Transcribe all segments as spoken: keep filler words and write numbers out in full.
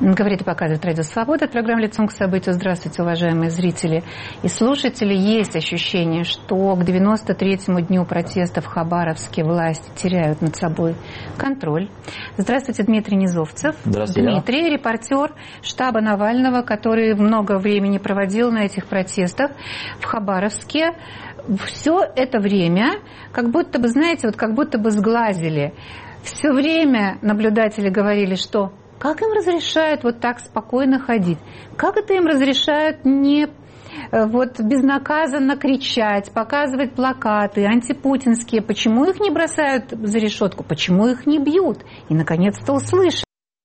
Говорит и показывает Радио Свобода. Программа «Лицом к событию». Здравствуйте, уважаемые зрители и слушатели. Есть ощущение, что к девяносто третьему дню протеста в Хабаровске власти теряют над собой контроль. Здравствуйте, Дмитрий Низовцев. Здравствуйте. Дмитрий, репортер штаба Навального, который много времени проводил на этих протестах в Хабаровске. Все это время, как будто бы, знаете, вот как будто бы сглазили. Все время наблюдатели говорили, что как им разрешают вот так спокойно ходить? Как это им разрешают не вот безнаказанно кричать, показывать плакаты антипутинские? Почему их не бросают за решетку? Почему их не бьют? И, наконец-то, услышали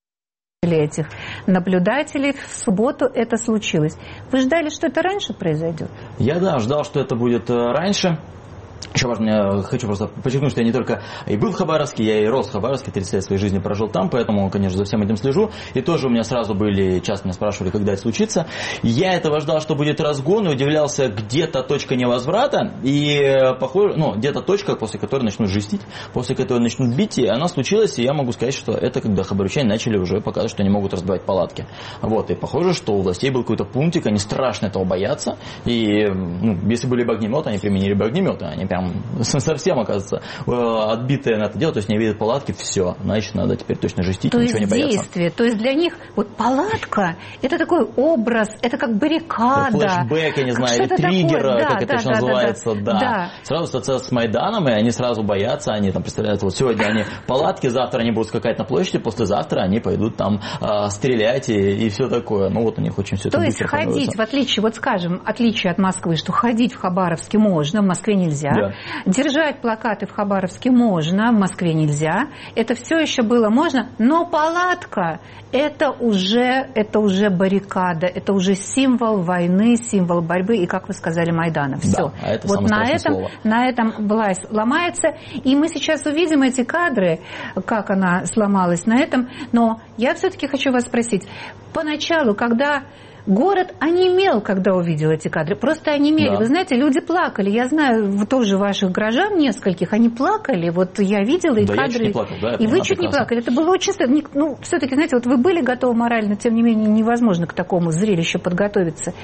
этих наблюдателей. В субботу это случилось. Вы ждали, что это раньше произойдет? Я, да, ждал, что это будет раньше. Еще важно, я хочу просто подчеркнуть, что я не только и был в Хабаровске, я и рос в Хабаровске, тридцать лет своей жизни прожил там, поэтому, конечно, за всем этим слежу. И тоже у меня сразу были, часто меня спрашивали, когда это случится. Я этого ждал, что будет разгон, и удивлялся, где-то точка невозврата, и похоже, ну, где-то точка, после которой начнут жестить, после которой начнут бить, и она случилась, и я могу сказать, что это когда хабаровчане начали уже показывать, что они могут разбивать палатки. Вот, и похоже, что у властей был какой-то пунктик, они страшно этого боятся, и, ну, если были бы огнеметы, они применили бы огнеметы, они прям совсем, оказывается, отбитые на это дело, то есть не видят палатки, все, значит, надо теперь точно жестить, то ничего не бояться. Действие, то есть для них вот палатка, это такой образ, это как баррикада. Флэшбэк, я не знаю, или триггер, да, как да, это еще да, называется, да, да. да. Сразу ассоциация с Майданом, и они сразу боятся, они там представляют, вот сегодня они палатки, завтра они будут скакать на площади, послезавтра они пойдут там э, стрелять и, и все такое. Ну вот у них очень все это То есть ходить, в отличие, вот скажем, отличие от Москвы, что ходить в Хабаровске можно, в Москве нельзя. Да. Держать плакаты в Хабаровске можно, в Москве нельзя. Это все еще было можно, но палатка это уже, это уже баррикада, это уже символ войны, символ борьбы и, как вы сказали, Майдана. Все. Да, а это вот на этом, слово. на этом власть ломается. И мы сейчас увидим эти кадры, как она сломалась на этом. Но я все-таки хочу вас спросить. Поначалу, когда город онемел, когда увидел эти кадры. Просто онемели. Да. Вы знаете, люди плакали. Я знаю тоже ваших горожан нескольких. Они плакали. Вот я видела и да, кадры. Я чуть не плакал, да, и вы чуть прекрасно. не плакали. Это было очень стыдно. Ну, все-таки, знаете, вот вы были готовы морально, тем не менее, невозможно к такому зрелищу подготовиться.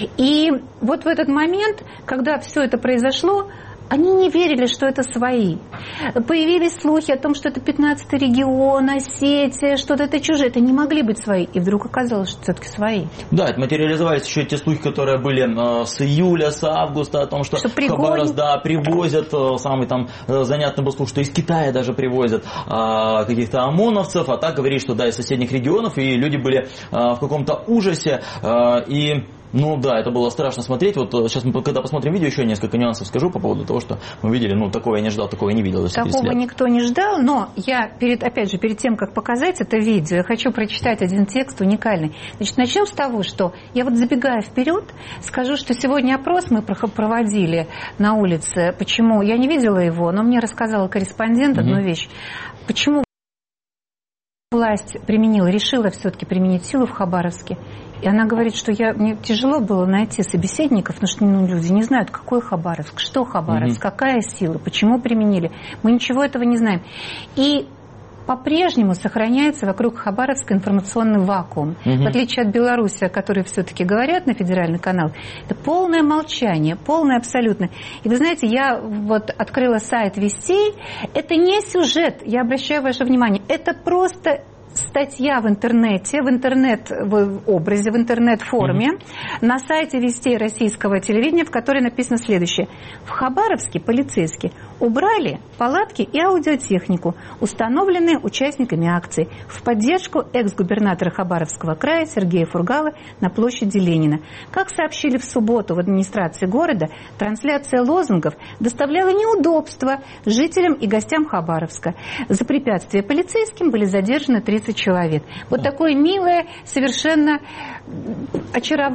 И вот в этот момент, когда все это произошло, они не верили, что это свои. Появились слухи о том, что это пятнадцатый регион, Осетия, что-то это чужие. Это не могли быть свои. И вдруг оказалось, что все-таки свои. Да, это материализовались еще те слухи, которые были э, с июля, с августа, о том, что, что в Хабаровск, да, привозят, э, самый там э, занятный был слух, что из Китая даже привозят э, каких-то ОМОНовцев, а так говорили, что да, из соседних регионов, и люди были э, в каком-то ужасе, э, и... Ну да, это было страшно смотреть. Вот сейчас мы, когда посмотрим видео, еще несколько нюансов скажу по поводу того, что мы видели. Ну, такого я не ждал, такого я не видел за тридцать Такого лет. Никто не ждал, но я, перед, опять же, перед тем, как показать это видео, я хочу прочитать один текст уникальный. Значит, начнем с того, что я вот забегая вперед, скажу, что сегодня опрос мы проводили на улице. Почему? Я не видела его, но мне рассказала корреспондент одну mm-hmm. вещь. Почему власть применила, решила все-таки применить силу в Хабаровске? И она говорит, что я, мне тяжело было найти собеседников, потому что ну, люди не знают, какой Хабаровск, что Хабаровск, mm-hmm. какая сила, почему применили. Мы ничего этого не знаем. И по-прежнему сохраняется вокруг Хабаровска информационный вакуум. Mm-hmm. В отличие от Беларуси, о которой все-таки говорят на федеральный канал, это полное молчание, полное абсолютно. И вы знаете, я вот открыла сайт Вестей, это не сюжет, я обращаю ваше внимание, это просто... статья в интернете, в интернет-образе, в интернет-форме mm-hmm. на сайте Вестей российского телевидения, в которой написано следующее. В Хабаровске полицейские убрали палатки и аудиотехнику, установленные участниками акции, в поддержку экс-губернатора Хабаровского края Сергея Фургала на площади Ленина. Как сообщили в субботу в администрации города, трансляция лозунгов доставляла неудобства жителям и гостям Хабаровска. За препятствие полицейским были задержаны тридцать человек. Вот да. такое милое, совершенно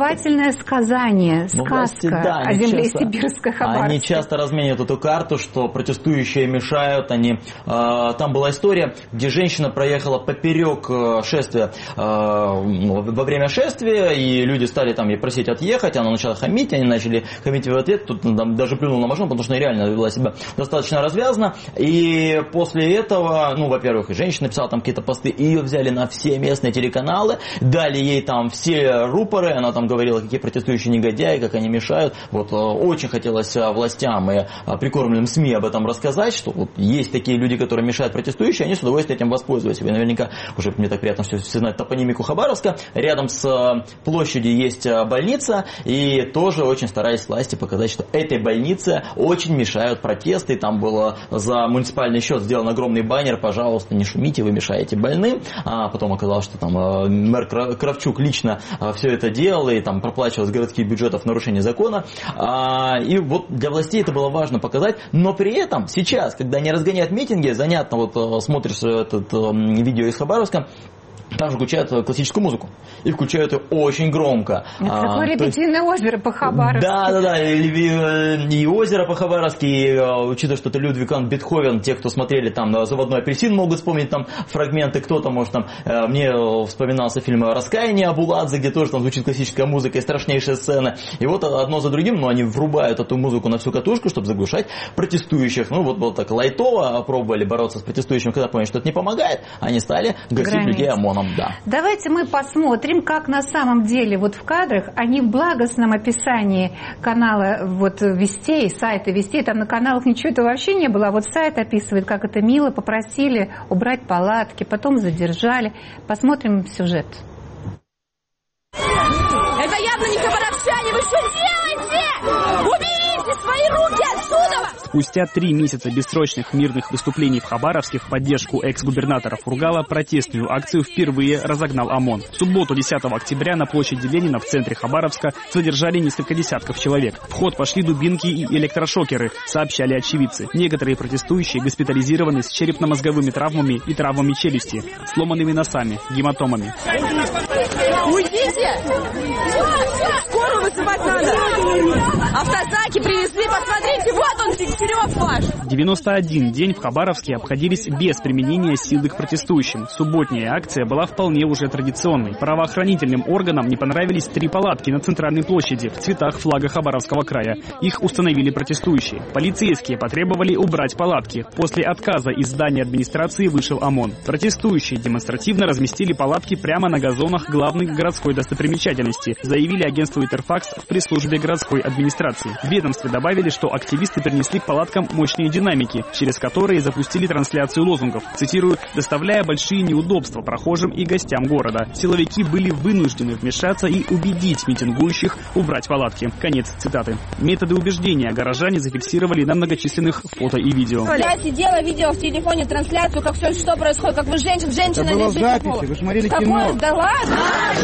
очаровательное сказание, сказка ну, власти, да, о земле часто, сибирской Хабаровске. Они часто разменивают эту карту, что протестующие мешают, они... Там была история, где женщина проехала поперек шествия во время шествия, и люди стали там ей просить отъехать, она начала хамить, они начали хамить в ответ, тут там, даже плюнул на машину, потому что она реально вела себя достаточно развязно, и после этого, ну, во-первых, и женщина написала там какие-то посты, и ее взяли на все местные телеканалы, дали ей там все рупоры, она там говорила, какие протестующие негодяи, как они мешают, вот очень хотелось властям и прикормленным СМИ об этом рассказать, что вот есть такие люди, которые мешают протестующим, они с удовольствием этим воспользуются. Вы наверняка, уже мне так приятно все, все знать топонимику Хабаровска, рядом с площадью есть больница, и тоже очень старались власти показать, что этой больнице очень мешают протесты, там было за муниципальный счет сделан огромный баннер, пожалуйста, не шумите, вы мешаете больным, а потом оказалось, что там мэр Кравчук лично все это делал, и там проплачивал с городских бюджетов нарушение закона, и вот для властей это было важно показать, но при этом сейчас, когда они разгоняют митинги, занятно, вот смотришь этот видео из Хабаровска, там же включают классическую музыку. И включают ее очень громко. Это такое репетитивное озеро по-хабаровски. Да, да, да. И, и озеро по-хабаровски, и, учитывая, что это Людвиг ван Бетховен, те, кто смотрели там «Заводной апельсин», могут вспомнить там фрагменты, кто-то, может, там, мне вспоминался фильм «Раскаяние» Абуладзе, где тоже там звучит классическая музыка и страшнейшая сцена. И вот одно за другим, но они врубают эту музыку на всю катушку, чтобы заглушать протестующих. Ну, вот, вот так лайтово пробовали бороться с протестующими, когда поняли, что это не помогает, они стали гасить Границ. людей ОМОНом. Да. Давайте мы посмотрим, как на самом деле вот в кадрах, а не в благостном описании канала вот Вестей, сайта Вестей, там на каналах ничего этого вообще не было, а вот сайт описывает, как это мило, попросили убрать палатки, потом задержали. Посмотрим сюжет. Это явно не хабаровчане, вы что делаете? Уберите свои руки отсюда! Спустя три месяца бессрочных мирных выступлений в Хабаровске в поддержку экс-губернатора Фургала протестную акцию впервые разогнал ОМОН. В субботу десятого октября на площади Ленина в центре Хабаровска задержали несколько десятков человек. В ход пошли дубинки и электрошокеры, сообщали очевидцы. Некоторые протестующие госпитализированы с черепно-мозговыми травмами и травмами челюсти, сломанными носами, гематомами. Уйдите! Скорую вызывать надо! Автозаки привезли, посмотрите, вот он, Дегтярев ваш! девяносто один день в Хабаровске обходились без применения силы к протестующим. Субботняя акция была вполне уже традиционной. Правоохранительным органам не понравились три палатки на центральной площади в цветах флага Хабаровского края. Их установили протестующие. Полицейские потребовали убрать палатки. После отказа из здания администрации вышел ОМОН. Протестующие демонстративно разместили палатки прямо на газонах главной городской достопримечательности, заявили агентству Интерфакс в пресс-службе городской администрации. В ведомстве добавили, что активисты принесли к палаткам мощные динамики, через которые запустили трансляцию лозунгов, цитирую, «доставляя большие неудобства прохожим и гостям города. Силовики были вынуждены вмешаться и убедить митингующих убрать палатки». Конец цитаты. Методы убеждения горожане зафиксировали на многочисленных фото и видео. Давайте дело видео в телефоне, трансляцию, как все, что происходит, как вы женщина, женщина это было в записи, вы смотрели кино. Какое? Да ладно!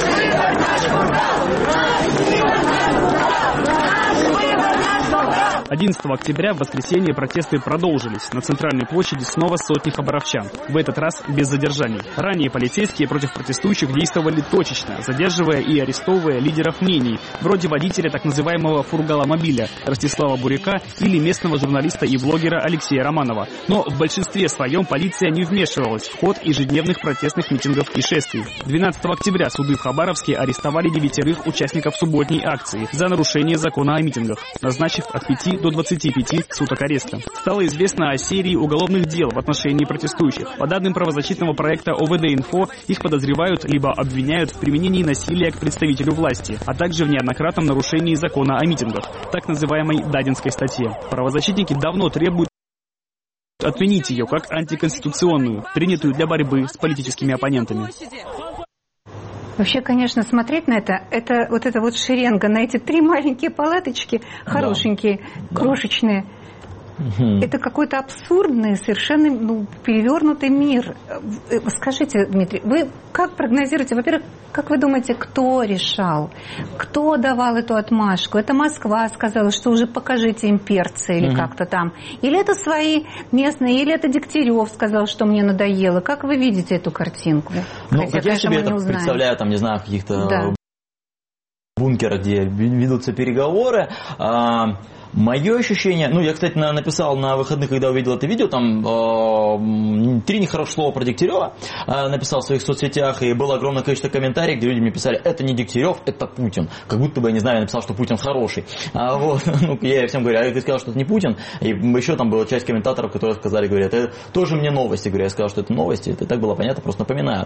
одиннадцатого октября в воскресенье протесты продолжились. На центральной площади снова сотни хабаровчан. В этот раз без задержаний. Ранее полицейские против протестующих действовали точечно, задерживая и арестовывая лидеров мнений, вроде водителя так называемого фургала-мобиля Ростислава Буряка или местного журналиста и блогера Алексея Романова. Но в большинстве своем полиция не вмешивалась в ход ежедневных протестных митингов и шествий. двенадцатого октября суды в Хабаровске арестовали девятерых участников субботней акции за нарушение закона о митингах, назначив от пяти до двадцати пяти суток ареста. Стало известно о серии уголовных дел в отношении протестующих. По данным правозащитного проекта ОВД-Инфо, их подозревают либо обвиняют в применении насилия к представителю власти, а также в неоднократном нарушении закона о митингах, так называемой Дадинской статье. Правозащитники давно требуют отменить ее как антиконституционную, принятую для борьбы с политическими оппонентами. Вообще, конечно, смотреть на это, это вот эта вот шеренга, на эти три маленькие палаточки, хорошенькие, да. крошечные, да. это какой-то абсурдный, совершенно ну, перевернутый мир. Скажите, Дмитрий, вы как прогнозируете, во-первых, как вы думаете, кто решал? Кто давал эту отмашку? Это Москва сказала, что уже покажите им перцы или угу. как-то там. Или это свои местные, или это Дегтярев сказал, что мне надоело. Как вы видите эту картинку? Ну, Хотя, как я себе это представляю, там, не знаю, каких-то... Да. бункера, где ведутся переговоры. Мое ощущение, ну, я, кстати, написал на выходных, когда увидел это видео, там э, три нехороших слова про Дегтярева, э, написал в своих соцсетях, и было огромное количество комментариев, где люди мне писали, это не Дегтярев, это Путин. Как будто бы, я не знаю, я написал, что Путин хороший. А, вот, ну, я всем говорю, а ты сказал, что это не Путин, и еще там была часть комментаторов, которые сказали, говорят, это тоже мне новости, говорю, я сказал, что это новости, это так было понятно, просто напоминаю.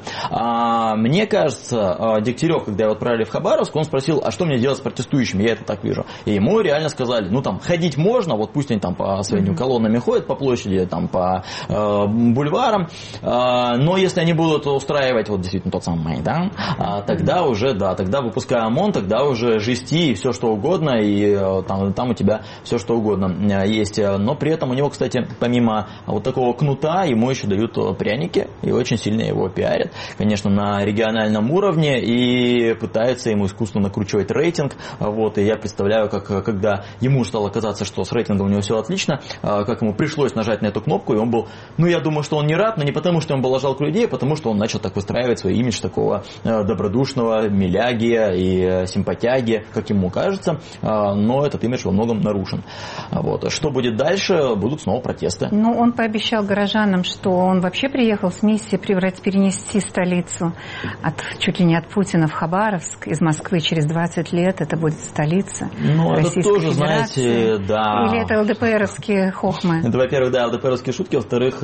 А, мне кажется, Дегтярев, когда его отправили в Хабаровск, он спросил, а что мне делать с протестующими, я это так вижу. И ему реально сказали, ну, там, ходить можно, вот пусть они там по своим колоннами ходят по площади, там по э, бульварам, э, но если они будут устраивать вот действительно тот самый Майдан, э, тогда уже, да, тогда выпускай ОМОН, тогда уже жести и все что угодно, и э, там, там у тебя все что угодно э, есть. Но при этом у него, кстати, помимо вот такого кнута, ему еще дают пряники, и очень сильно его пиарят, конечно, на региональном уровне, и пытаются ему искусственно накручивать рейтинг, вот, и я представляю, как когда ему стало казаться, что с рейтингом у него все отлично, как ему пришлось нажать на эту кнопку, и он был, ну, я думаю, что он не рад, но не потому, что он был жалко людей, а потому, что он начал так выстраивать свой имидж такого добродушного миляги и симпатяги, как ему кажется, но этот имидж во многом нарушен. Вот. Что будет дальше? Будут снова протесты. Ну, он пообещал горожанам, что он вообще приехал с миссией превратить, перенести столицу от, чуть ли не от Путина в Хабаровск, из Москвы через двадцать лет это будет столица ну, Российской это тоже, Федерации. Знаете, да. Или это ЛДПРовские хохмы? Это, во-первых, да, ЛДПРовские шутки, во-вторых,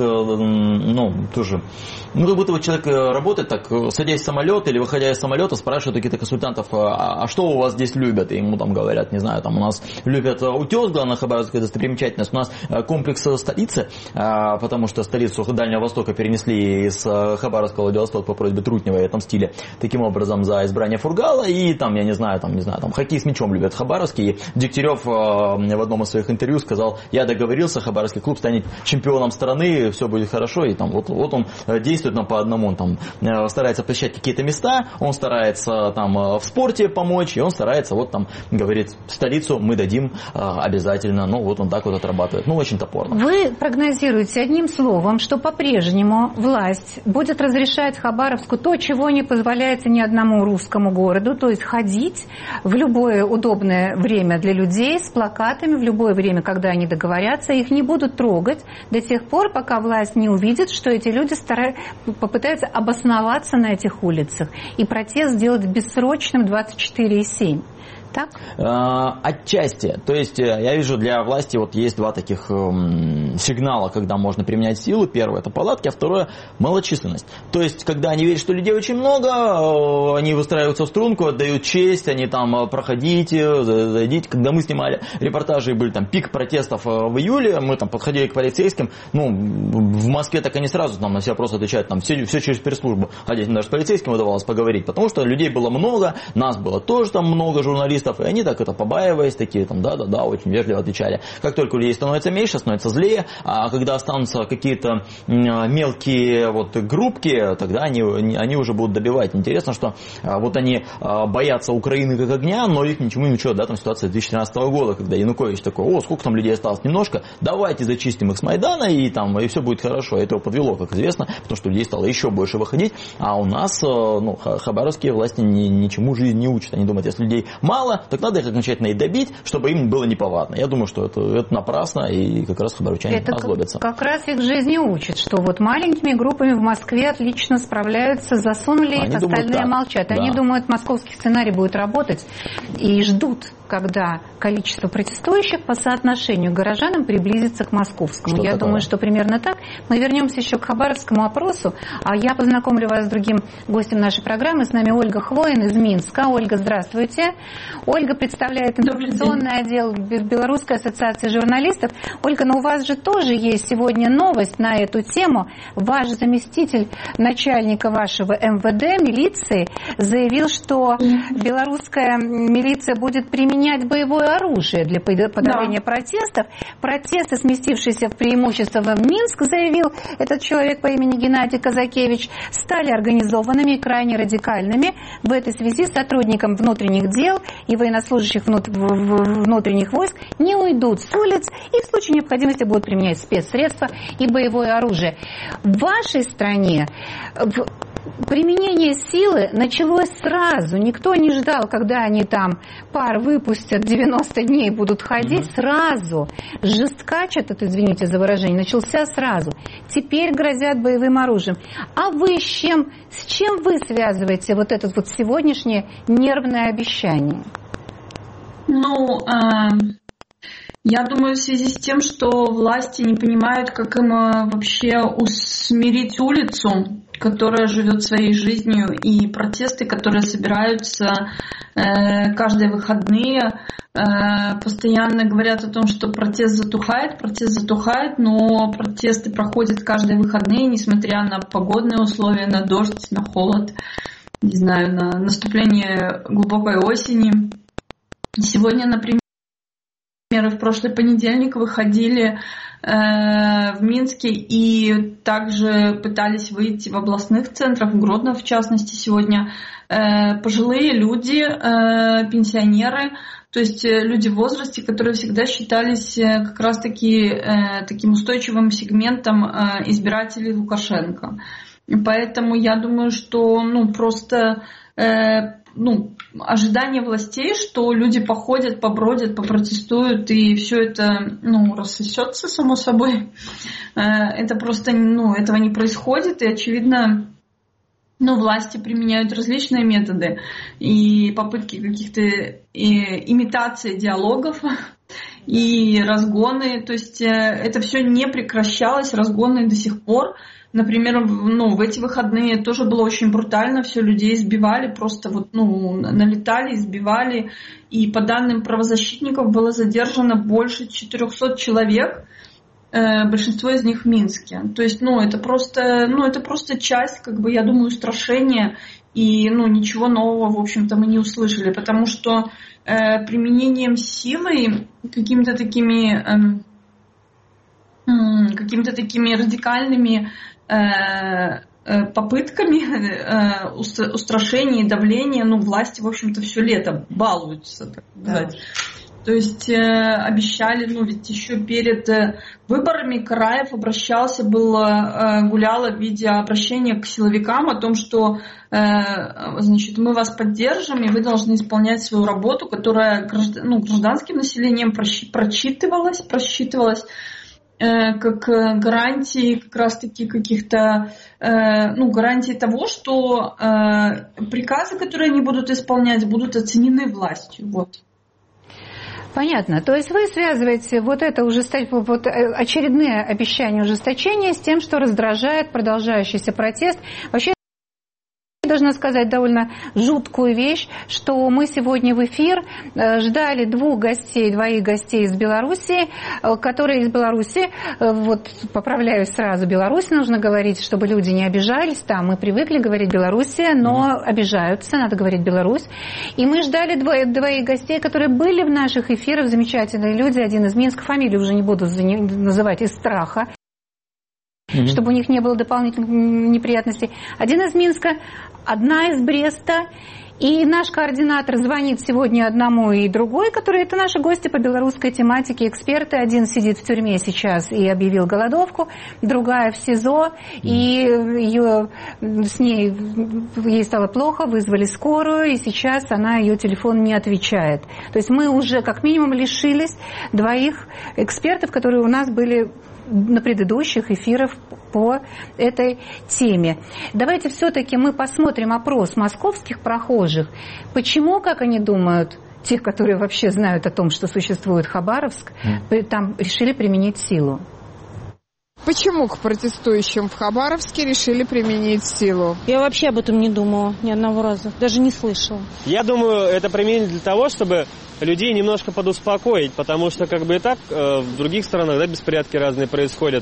ну, тоже, ну, как будто вот человек работает так, садясь в самолет или выходя из самолета, спрашивают каких-то консультантов, а, а что у вас здесь любят? И ему там говорят, не знаю, там у нас любят утес, главное, Хабаровская достопримечательность, у нас комплекс столицы, потому что столицу Дальнего Востока перенесли из Хабаровска в Владивосток по просьбе Трутнева и отомстили таким образом за избрание Фургала, и там, я не знаю, там, не знаю, там, хоккей с мячом любят Хабаровский, и Дегтярев в одном из своих интервью сказал, я договорился, Хабаровский клуб станет чемпионом страны, все будет хорошо, и там вот, вот он действует нам по одному, он там старается посещать какие-то места, он старается там в спорте помочь, и он старается, вот там, говорит, столицу мы дадим обязательно, ну вот он так вот отрабатывает, ну очень топорно. Вы прогнозируете одним словом, что по-прежнему власть будет разрешать Хабаровску то, чего не позволяется ни одному русскому городу, то есть ходить в любое удобное время для людей с плакатами, в любое время, когда они договорятся, их не будут трогать до тех пор, пока власть не увидит, что эти люди стараются, попытаются обосноваться на этих улицах и протест сделать бессрочным двадцать четыре семь. Так? Отчасти. То есть я вижу, для власти вот есть два таких эм, сигнала, когда можно применять силу. Первое — это палатки, а второе — малочисленность. То есть когда они видят, что людей очень много, э, они выстраиваются в струнку, отдают честь, они там проходите, зайдите. Когда мы снимали репортажи, были там пик протестов в июле, мы там подходили к полицейским, ну, в Москве так они сразу там на все вопросы отвечают, там все, все через пресс-службу. А здесь даже с полицейским удавалось поговорить, потому что людей было много, нас было тоже там много журналистов, и они так это побаиваясь, такие там да-да-да, очень вежливо отвечали. Как только у людей становится меньше, становится злее, а когда останутся какие-то мелкие вот группки, тогда они, они уже будут добивать. Интересно, что вот они боятся Украины как огня, но их ничему не учат, да, там ситуация две тысячи тринадцатого года, когда Янукович такой, о, сколько там людей осталось, немножко, давайте зачистим их с Майдана, и там, и все будет хорошо. Это его подвело, как известно, потому что людей стало еще больше выходить, а у нас, ну, хабаровские власти ни, ничему жизнь не учат. Они думают, если людей мало, так надо их окончательно и добить, чтобы им было неповадно. Я думаю, что это, это напрасно, и как раз хабаровчане это озлобятся. Как, как раз их жизни учат, что вот маленькими группами в Москве отлично справляются, засунули их, остальные молчат. Да. Они думают, московский сценарий будет работать, и ждут, когда количество протестующих по соотношению к горожанам приблизится к московскому. Что я такое? Думаю, что примерно так. Мы вернемся еще к хабаровскому опросу, а я познакомлю вас с другим гостем нашей программы. С нами Ольга Хвоин из Минска. Ольга, здравствуйте. Ольга представляет информационный отдел Белорусской ассоциации журналистов. Ольга, но у вас же тоже есть сегодня новость на эту тему. Ваш заместитель начальника вашего эм вэ дэ, милиции, заявил, что белорусская милиция будет применять боевое оружие для подавления да. протестов. Протесты, сместившиеся в преимущество в Минск, заявил этот человек по имени Геннадий Казакевич, стали организованными и крайне радикальными. В этой связи сотрудникам внутренних дел и военнослужащих внутренних войск не уйдут с улиц и в случае необходимости будут применять спецсредства и боевое оружие. В вашей стране применение силы началось сразу. Никто не ждал, когда они там пар выпустят, девяносто дней будут ходить. Mm-hmm. Сразу. Жесткач этот, извините за выражение, начался сразу. Теперь грозят боевым оружием. А вы с чем, с чем вы связываете вот это вот сегодняшнее нервное обещание? Ну, э, я думаю, в связи с тем, что власти не понимают, как им вообще усмирить улицу, которая живет своей жизнью, и протесты, которые собираются э, каждые выходные, э, постоянно говорят о том, что протест затухает, протест затухает, но протесты проходят каждые выходные, несмотря на погодные условия, на дождь, на холод, не знаю, на наступление глубокой осени. Сегодня, например, в прошлый понедельник выходили э, в Минске и также пытались выйти в областных центрах, в Гродно в частности сегодня, э, пожилые люди, э, пенсионеры, то есть люди в возрасте, которые всегда считались как раз-таки э, таким устойчивым сегментом э, избирателей Лукашенко. Поэтому я думаю, что ну, просто... Э, ну, ожидание властей, что люди походят, побродят, попротестуют, и все это, ну, рассосется само собой. Это просто, ну, этого не происходит, и, очевидно, ну, власти применяют различные методы и попытки каких-то и, имитации диалогов, и разгоны, то есть это все не прекращалось, разгоны до сих пор. Например, ну, в эти выходные тоже было очень брутально, все людей избивали, просто вот, ну, налетали, избивали. И по данным правозащитников было задержано больше четырехсот человек, э, большинство из них в Минске. То есть, ну, это просто, ну, это просто часть, как бы, я думаю, устрашения. И, ну, ничего нового, в общем-то, мы не услышали, потому что э, применением силы, какими-то такими, э, э, какими-то такими радикальными попытками э, устрашения и давления, ну, власти, в общем-то, все лето балуются, так сказать. Да. То есть э, обещали, ну, ведь еще перед э, выборами Караев обращался, было, э, гуляло в виде обращения к силовикам о том, что, э, значит, мы вас поддержим, и вы должны исполнять свою работу, которая граждан, ну, гражданским населением просчитывалась, просчитывалась как гарантии как раз-таки каких-то, ну, гарантии того, что приказы, которые они будут исполнять, будут оценены властью. Вот. Понятно. То есть вы связываете вот это ужесточение, вот очередные обещания ужесточения с тем, что раздражает продолжающийся протест. Вообще, я должна сказать довольно жуткую вещь, что мы сегодня в эфир ждали двух гостей, двоих гостей из Беларуси, которые из Беларуси, вот поправляюсь сразу, Беларусь нужно говорить, чтобы люди не обижались, там мы привыкли говорить Белоруссия, но обижаются, надо говорить Беларусь. И мы ждали двоих, двоих гостей, которые были в наших эфирах, замечательные люди, один из Минска, фамилию уже не буду называть, из страха, Mm-hmm. чтобы у них не было дополнительных неприятностей. Один из Минска, одна из Бреста. И наш координатор звонит сегодня одному и другой, которые это наши гости по белорусской тематике, эксперты. Один сидит в тюрьме сейчас и объявил голодовку, другая в СИЗО, и ее, с ней, ей стало плохо, вызвали скорую, и сейчас она, ее телефон не отвечает. То есть мы уже как минимум лишились двоих экспертов, которые у нас были на предыдущих эфирах по этой теме. Давайте все-таки мы посмотрим опрос московских прохожих. Почему, как они думают, тех, которые вообще знают о том, что существует Хабаровск, mm. там решили применить силу? Почему к протестующим в Хабаровске решили применить силу? Я вообще об этом не думала ни одного раза, даже не слышала. Я думаю, это применили для того, чтобы людей немножко подуспокоить, потому что как бы и так э, в других странах, да, беспорядки разные происходят.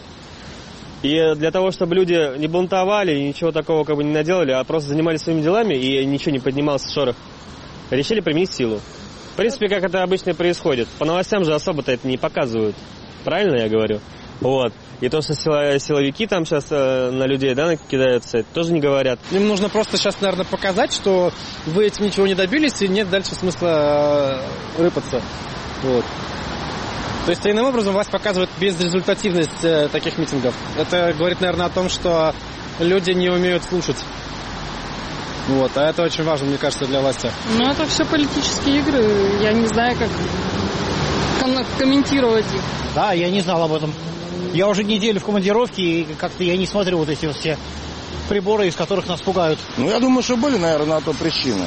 И для того, чтобы люди не бунтовали и ничего такого как бы не наделали, а просто занимались своими делами и ничего не поднимался шорох, решили применить силу. В принципе, как это обычно и происходит. По новостям же особо-то это не показывают. Правильно я говорю? Вот. И то, что силовики там сейчас э, на людей, да, кидаются, это тоже не говорят. Им нужно просто сейчас, наверное, показать, что вы этим ничего не добились, и нет дальше смысла э, рыпаться. Вот. То есть, иным образом, власть показывает безрезультативность э, таких митингов. Это говорит, наверное, о том, что люди не умеют слушать. Вот, а это очень важно, мне кажется, для власти. Ну, это все политические игры. Я не знаю, как ком- комментировать их. Да, я не знал об этом. Я уже неделю в командировке, и как-то я не смотрю вот эти вот все приборы, из которых нас пугают. Ну, я думаю, что были, наверное, на то причины.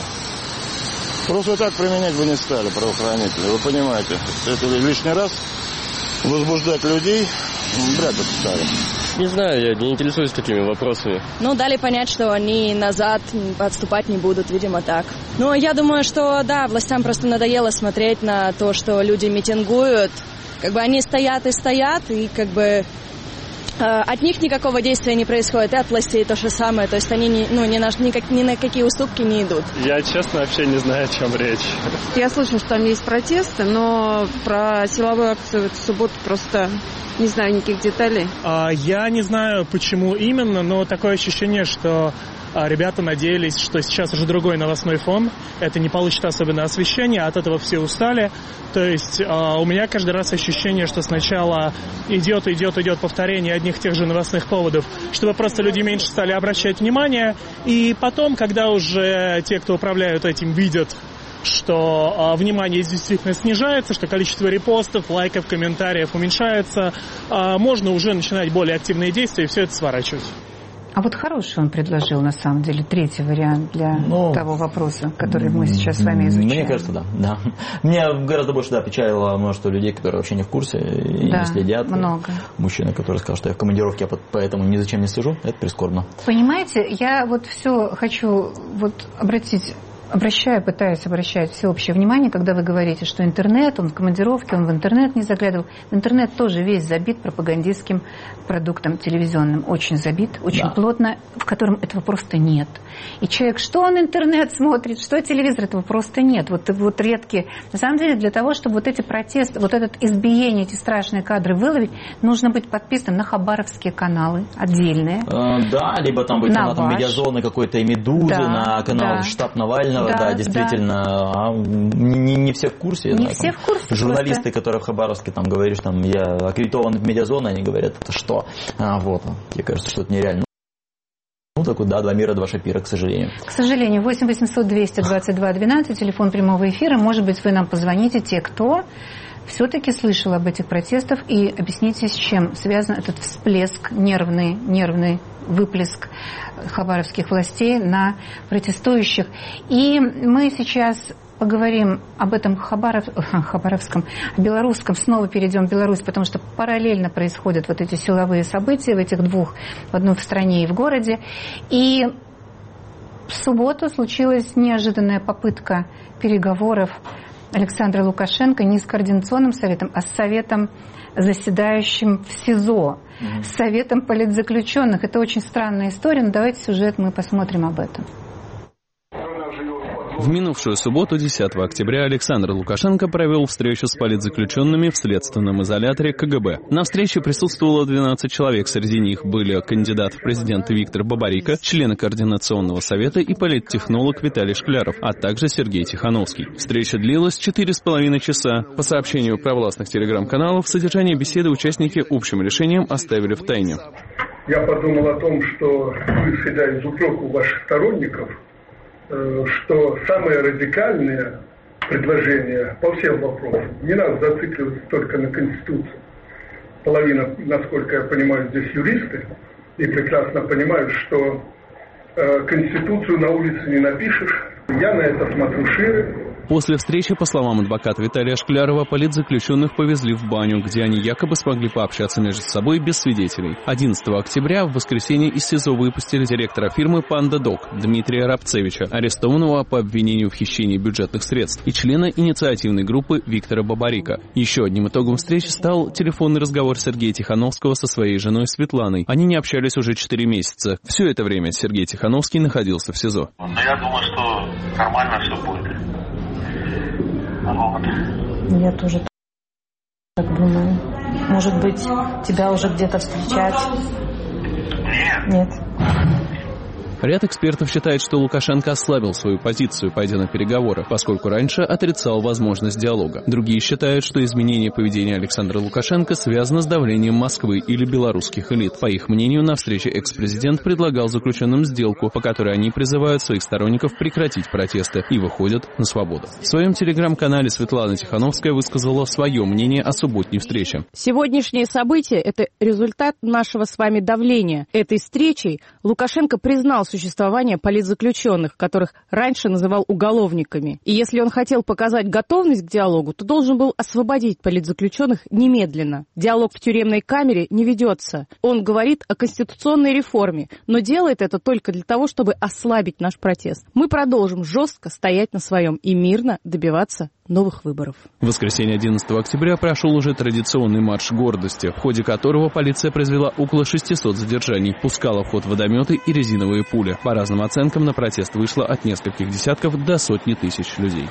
Просто так применять бы не стали правоохранители. Вы понимаете, это лишний раз возбуждать людей вряд ли стали. Не знаю, я не интересуюсь такими вопросами. Ну, дали понять, что они назад отступать не будут, видимо, так. Но я думаю, что, да, властям просто надоело смотреть на то, что люди митингуют. Как бы они стоят и стоят, и как бы э, от них никакого действия не происходит, и от властей то же самое. То есть они не, ну, ни, на, никак, ни на какие уступки не идут. Я, честно, вообще не знаю, о чем речь. Я слышала, что там есть протесты, но про силовую акцию в эту субботу просто не знаю никаких деталей. Я не знаю, почему именно, но такое ощущение, что ребята надеялись, что сейчас уже другой новостной фон, это не получит особенное освещение, от этого все устали. То есть у меня каждый раз ощущение, что сначала идет, идет, идет повторение одних тех же новостных поводов, чтобы просто люди меньше стали обращать внимание, и потом, когда уже те, кто управляют этим, видят, что а, внимание действительно снижается, что количество репостов, лайков, комментариев уменьшается, а, можно уже начинать более активные действия и все это сворачивать. А вот хороший он предложил, на самом деле, третий вариант для ну, того вопроса, который мы сейчас с вами изучаем. Мне кажется, да. да. Меня гораздо больше да, печалило множество людей, которые вообще не в курсе и да, не следят. много. Мужчина, который сказал, что я в командировке, я поэтому ни зачем не слежу, это прискорбно. Понимаете, я вот все хочу вот обратить... Обращаю, пытаюсь обращать всеобщее внимание, когда вы говорите, что интернет, он в командировке, он в интернет не заглядывал. Интернет тоже весь забит пропагандистским продуктом телевизионным. Очень забит, очень да. плотно, в котором этого просто нет. И человек, что он интернет смотрит, что телевизор, этого просто нет. Вот, вот редкие. На самом деле, для того, чтобы вот эти протесты, вот это избиение, эти страшные кадры выловить, нужно быть подписанным на хабаровские каналы отдельные. Э, да, либо там быть фанатом медиазоны какой-то и Медузы, да, на канал да. штаб Навального. Да, да, действительно, да. А, не, не все в курсе. Не да, все там, в курсе. Журналисты, просто. которые в Хабаровске, там, говоришь, там, я аккредитован в медиазоне, они говорят, это что? А, вот, мне кажется, что это нереально. Ну, такой, да, два мира, два шапира, к сожалению. К сожалению, восемь восемьсот двести двадцать два двенадцать, телефон прямого эфира. Может быть, вы нам позвоните, те, кто все-таки слышал об этих протестах, и объясните, с чем связан этот всплеск, нервный, нервный выплеск хабаровских властей на протестующих. И мы сейчас поговорим об этом Хабаров, хабаровском, о белорусском, снова перейдем в Беларусь, потому что параллельно происходят вот эти силовые события в этих двух, в одной в стране и в городе. И в субботу случилась неожиданная попытка переговоров Александра Лукашенко не с Координационным советом, а с советом, заседающим в СИЗО, mm-hmm. с советом политзаключенных. Это очень странная история, но давайте сюжет мы посмотрим об этом. В минувшую субботу, десятого октября, Александр Лукашенко провел встречу с политзаключенными в следственном изоляторе ка гэ бэ. На встрече присутствовало двенадцать человек. Среди них были кандидат в президенты Виктор Бабарико, члены Координационного совета и политтехнолог Виталий Шкляров, а также Сергей Тихановский. Встреча длилась четыре с половиной часа. По сообщению провластных телеграм-каналов, содержание беседы участники общим решением оставили в тайне. Я подумал о том, что, исходя из упреков ваших сторонников, что самые радикальные предложения по всем вопросам, не надо зацикливаться только на Конституции. Половина, насколько я понимаю, здесь юристы, и прекрасно понимают, что э, Конституцию на улице не напишешь. Я на это смотрю шире. После встречи, по словам адвоката Виталия Шклярова, политзаключенных повезли в баню, где они якобы смогли пообщаться между собой без свидетелей. одиннадцатого октября в воскресенье из СИЗО выпустили директора фирмы «Панда Док» Дмитрия Рабцевича, арестованного по обвинению в хищении бюджетных средств, и члена инициативной группы Виктора Бабарико. Еще одним итогом встречи стал телефонный разговор Сергея Тихановского со своей женой Светланой. Они не общались уже четыре месяца. Все это время Сергей Тихановский находился в СИЗО. Но я думаю, что нормально все будет. Вот. Я тоже так думаю. Может быть, тебя уже где-то встречать? Нет. Нет. Ряд экспертов считает, что Лукашенко ослабил свою позицию, пойдя на переговоры, поскольку раньше отрицал возможность диалога. Другие считают, что изменение поведения Александра Лукашенко связано с давлением Москвы или белорусских элит. По их мнению, на встрече экс-президент предлагал заключенным сделку, по которой они призывают своих сторонников прекратить протесты и выходят на свободу. В своем телеграм-канале Светлана Тихановская высказала свое мнение о субботней встрече. Сегодняшнее событие – это результат нашего с вами давления. Этой встречей Лукашенко признал существование политзаключенных, которых раньше называл уголовниками. И если он хотел показать готовность к диалогу, то должен был освободить политзаключенных немедленно. Диалог в тюремной камере не ведется. Он говорит о конституционной реформе, но делает это только для того, чтобы ослабить наш протест. Мы продолжим жестко стоять на своем и мирно добиваться новых выборов. В воскресенье одиннадцатого октября прошел уже традиционный марш гордости, в ходе которого полиция произвела около шестисот задержаний, пускала в ход водометы и резиновые пули. По разным оценкам, на протест вышло от нескольких десятков до сотни тысяч людей.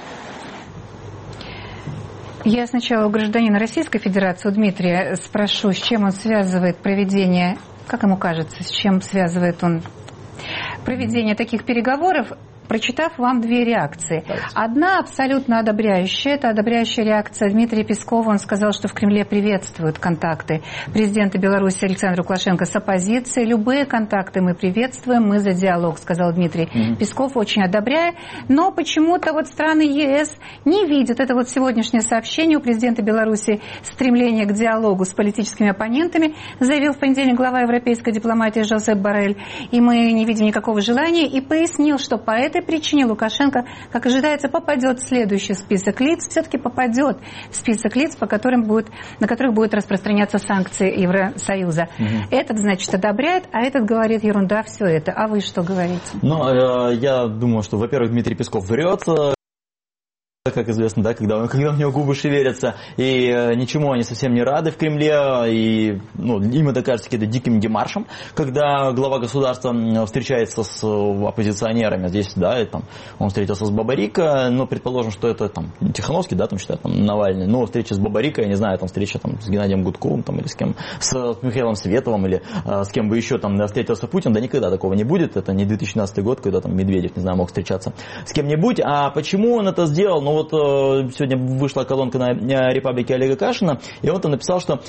Я сначала у гражданина Российской Федерации, у Дмитрия, спрошу, с чем он связывает проведение, как ему кажется, с чем связывает он проведение таких переговоров, прочитав вам две реакции. Одна абсолютно одобряющая. Это одобряющая реакция Дмитрия Пескова. Он сказал, что в Кремле приветствуют контакты президента Беларуси Александра Лукашенко с оппозицией. Любые контакты мы приветствуем, мы за диалог, сказал Дмитрий mm-hmm. Песков, очень одобряя. Но почему-то вот страны ЕС не видят. Это вот сегодняшнее сообщение у президента Беларуси, стремление к диалогу с политическими оппонентами, заявил в понедельник глава европейской дипломатии Жозеп Боррель. И мы не видим никакого желания. И пояснил, что по этой причине Лукашенко, как ожидается, попадет в следующий список лиц, все-таки попадет в список лиц, по которым будет, на которых будут распространяться санкции Евросоюза. Угу. Этот, значит, одобряет, а этот говорит ерунда, все это. А вы что говорите? Ну, я думаю, что, во-первых, Дмитрий Песков врет, как известно, да, когда, когда у него губы шевелятся, и э, ничему они совсем не рады в Кремле, и ну, им это кажется каким-то диким демаршем, когда глава государства встречается с оппозиционерами, здесь, да, и, там, он встретился с Бабарико, но предположим, что это там Тихановский, да, там считают, там, Навальный, но встреча с Бабарико, я не знаю, там встреча там, с Геннадием Гудковым, там, или с кем, с, с Михаилом Световым, или э, с кем бы еще там встретился Путин, да никогда такого не будет, это не две тысячи двенадцатый год, когда там Медведев, не знаю, мог встречаться с кем-нибудь, а почему он это сделал, ну вот сегодня вышла колонка на Репаблике Олега Кашина, и он там написал, что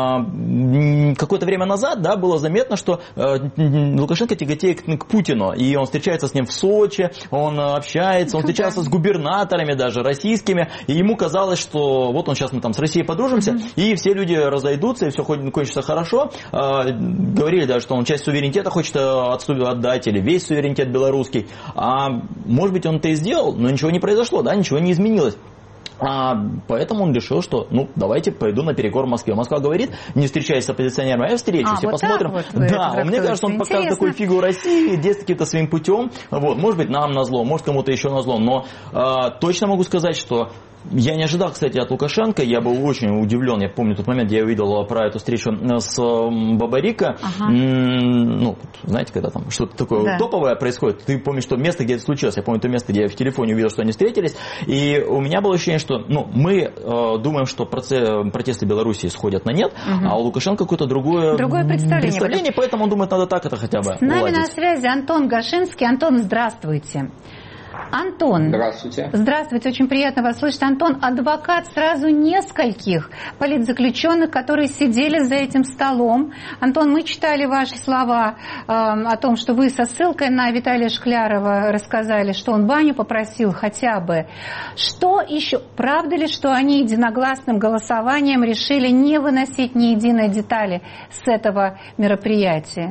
э, какое-то время назад, да, было заметно, что э, Лукашенко тяготеет к, к Путину, и он встречается с ним в Сочи, он общается, он встречался с губернаторами даже российскими, и ему казалось, что вот он сейчас мы там с Россией подружимся, mm-hmm. и все люди разойдутся, и все кончится хорошо. Э, говорили даже, что он часть суверенитета хочет отдать, или весь суверенитет белорусский. А может быть, он это и сделал, но ничего не произошло, да, ничего не изменилось. А, поэтому он решил, что ну давайте пойду на переговор в Москве. Москва говорит, не встречаясь с оппозиционерами, а я встречусь, а, и вот посмотрим. Вот да, мне кажется, он показывает такую фигу России, действует каким-то своим путем. Вот, может быть, нам назло, может кому-то еще назло, но а, точно могу сказать, что я не ожидал, кстати, от Лукашенко, я был очень удивлен, я помню тот момент, я увидел про эту встречу с Бабарико, ага. ну, знаете, когда там что-то такое да. топовое происходит, ты помнишь то место, где это случилось, я помню то место, где я в телефоне увидел, что они встретились, и у меня было ощущение, что, ну, мы э, думаем, что процесс, протесты Беларуси сходят на нет, угу. а у Лукашенко какое-то другое, другое представление, представление потому... поэтому он думает, надо так это хотя бы С нами уладить. На связи Антон Гашинский. Антон, здравствуйте. Антон. Здравствуйте. Здравствуйте, очень приятно вас слышать. Антон, адвокат сразу нескольких политзаключенных, которые сидели за этим столом. Антон, мы читали ваши слова э, о том, что вы со ссылкой на Виталия Шклярова рассказали, что он баню попросил хотя бы. Что еще? Правда ли, что они единогласным голосованием решили не выносить ни единой детали с этого мероприятия?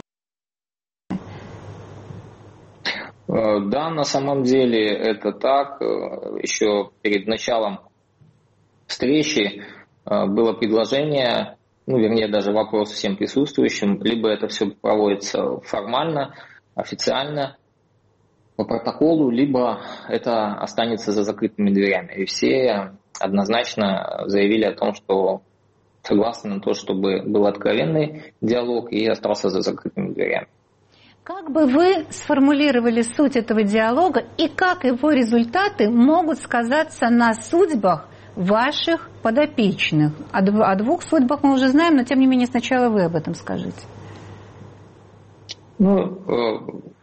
Да, на самом деле это так. Еще перед началом встречи было предложение, ну, вернее, даже вопрос всем присутствующим, либо это все проводится формально, официально, по протоколу, либо это останется за закрытыми дверями. И все однозначно заявили о том, что согласны на то, чтобы был откровенный диалог и остался за закрытыми дверями. Как бы вы сформулировали суть этого диалога и как его результаты могут сказаться на судьбах ваших подопечных? О двух судьбах мы уже знаем, но тем не менее сначала вы об этом скажите. Ну,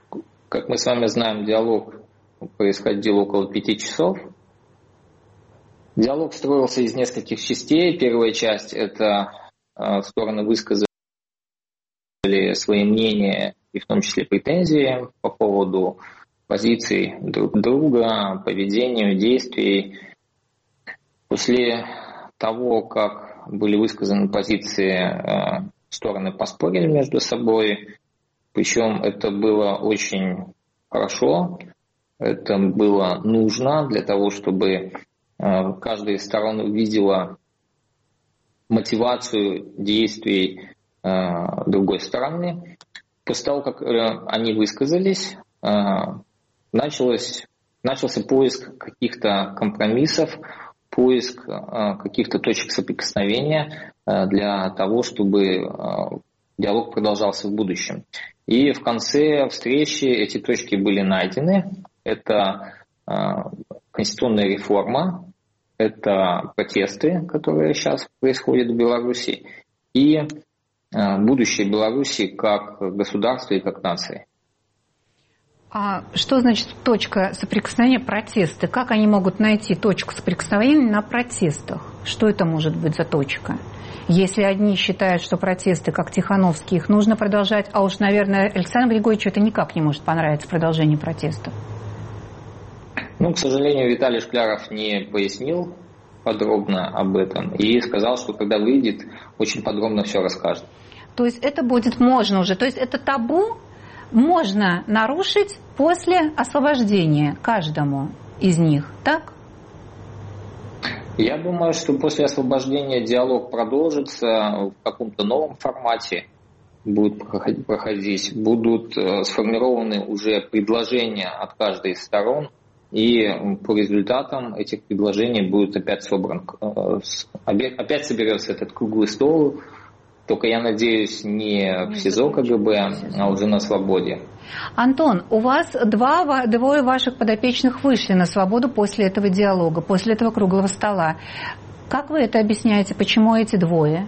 Как мы с вами знаем, диалог происходил около пяти часов. Диалог строился из нескольких частей. Первая часть – это э, стороны высказали свои мнения и в том числе претензии по поводу позиций друг друга, поведению, действий. После того, как были высказаны позиции, э, стороны поспорили между собой. Причем это было очень хорошо, это было нужно для того, чтобы каждая из сторон увидела мотивацию действий другой стороны. После того, как они высказались, началось, начался поиск каких-то компромиссов, поиск каких-то точек соприкосновения для того, чтобы диалог продолжался в будущем. И в конце встречи эти точки были найдены. Это э, конституционная реформа, это протесты, которые сейчас происходят в Беларуси, и э, будущее Беларуси как государства и как нации. А что значит точка соприкосновения, протесты? Как они могут найти точку соприкосновения на протестах? Что это может быть за точка? Если одни считают, что протесты, как Тихановский, их нужно продолжать, а уж, наверное, Александру Григорьевичу это никак не может понравиться, продолжение протестов. Ну, к сожалению, Виталий Шкляров не пояснил подробно об этом и сказал, что когда выйдет, очень подробно все расскажет. То есть это будет можно уже, то есть это табу можно нарушить после освобождения каждому из них, так? Я думаю, что после освобождения диалог продолжится в каком-то новом формате, будет проходить, будут сформированы уже предложения от каждой из сторон, и по результатам этих предложений будет опять собран, опять соберется этот круглый стол, только я надеюсь не в СИЗО КГБ, а уже на свободе. Антон, у вас два, двое ваших подопечных вышли на свободу после этого диалога, после этого круглого стола. Как вы это объясняете? Почему эти двое?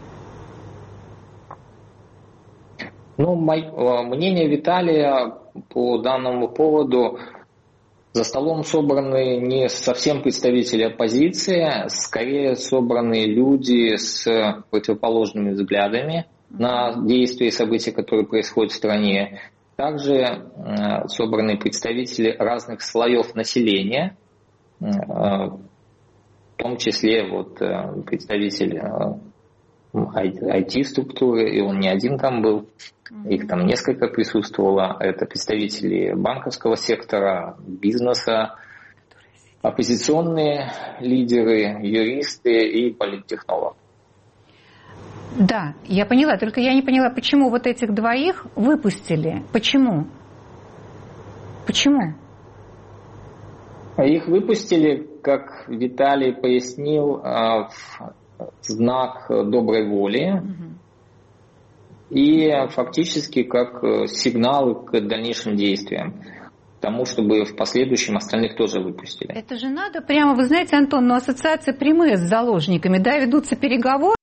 Ну, мое, мнение Виталия по данному поводу: за столом собраны не совсем представители оппозиции, скорее собраны люди с противоположными взглядами на действия и события, которые происходят в стране. Также э, собраны представители разных слоев населения, э, в том числе вот, э, представитель э, ай ти-структуры, и он не один там был, их там несколько присутствовало. Это представители банковского сектора, бизнеса, оппозиционные лидеры, юристы и политтехнологи. Да, я поняла, только я не поняла, почему вот этих двоих выпустили. Почему? Почему? Их выпустили, как Виталий пояснил, в знак доброй воли. Угу. И фактически как сигнал к дальнейшим действиям, к тому, чтобы в последующем остальных тоже выпустили. Это же надо прямо, вы знаете, Антон, но ассоциации прямые с заложниками, да, ведутся переговоры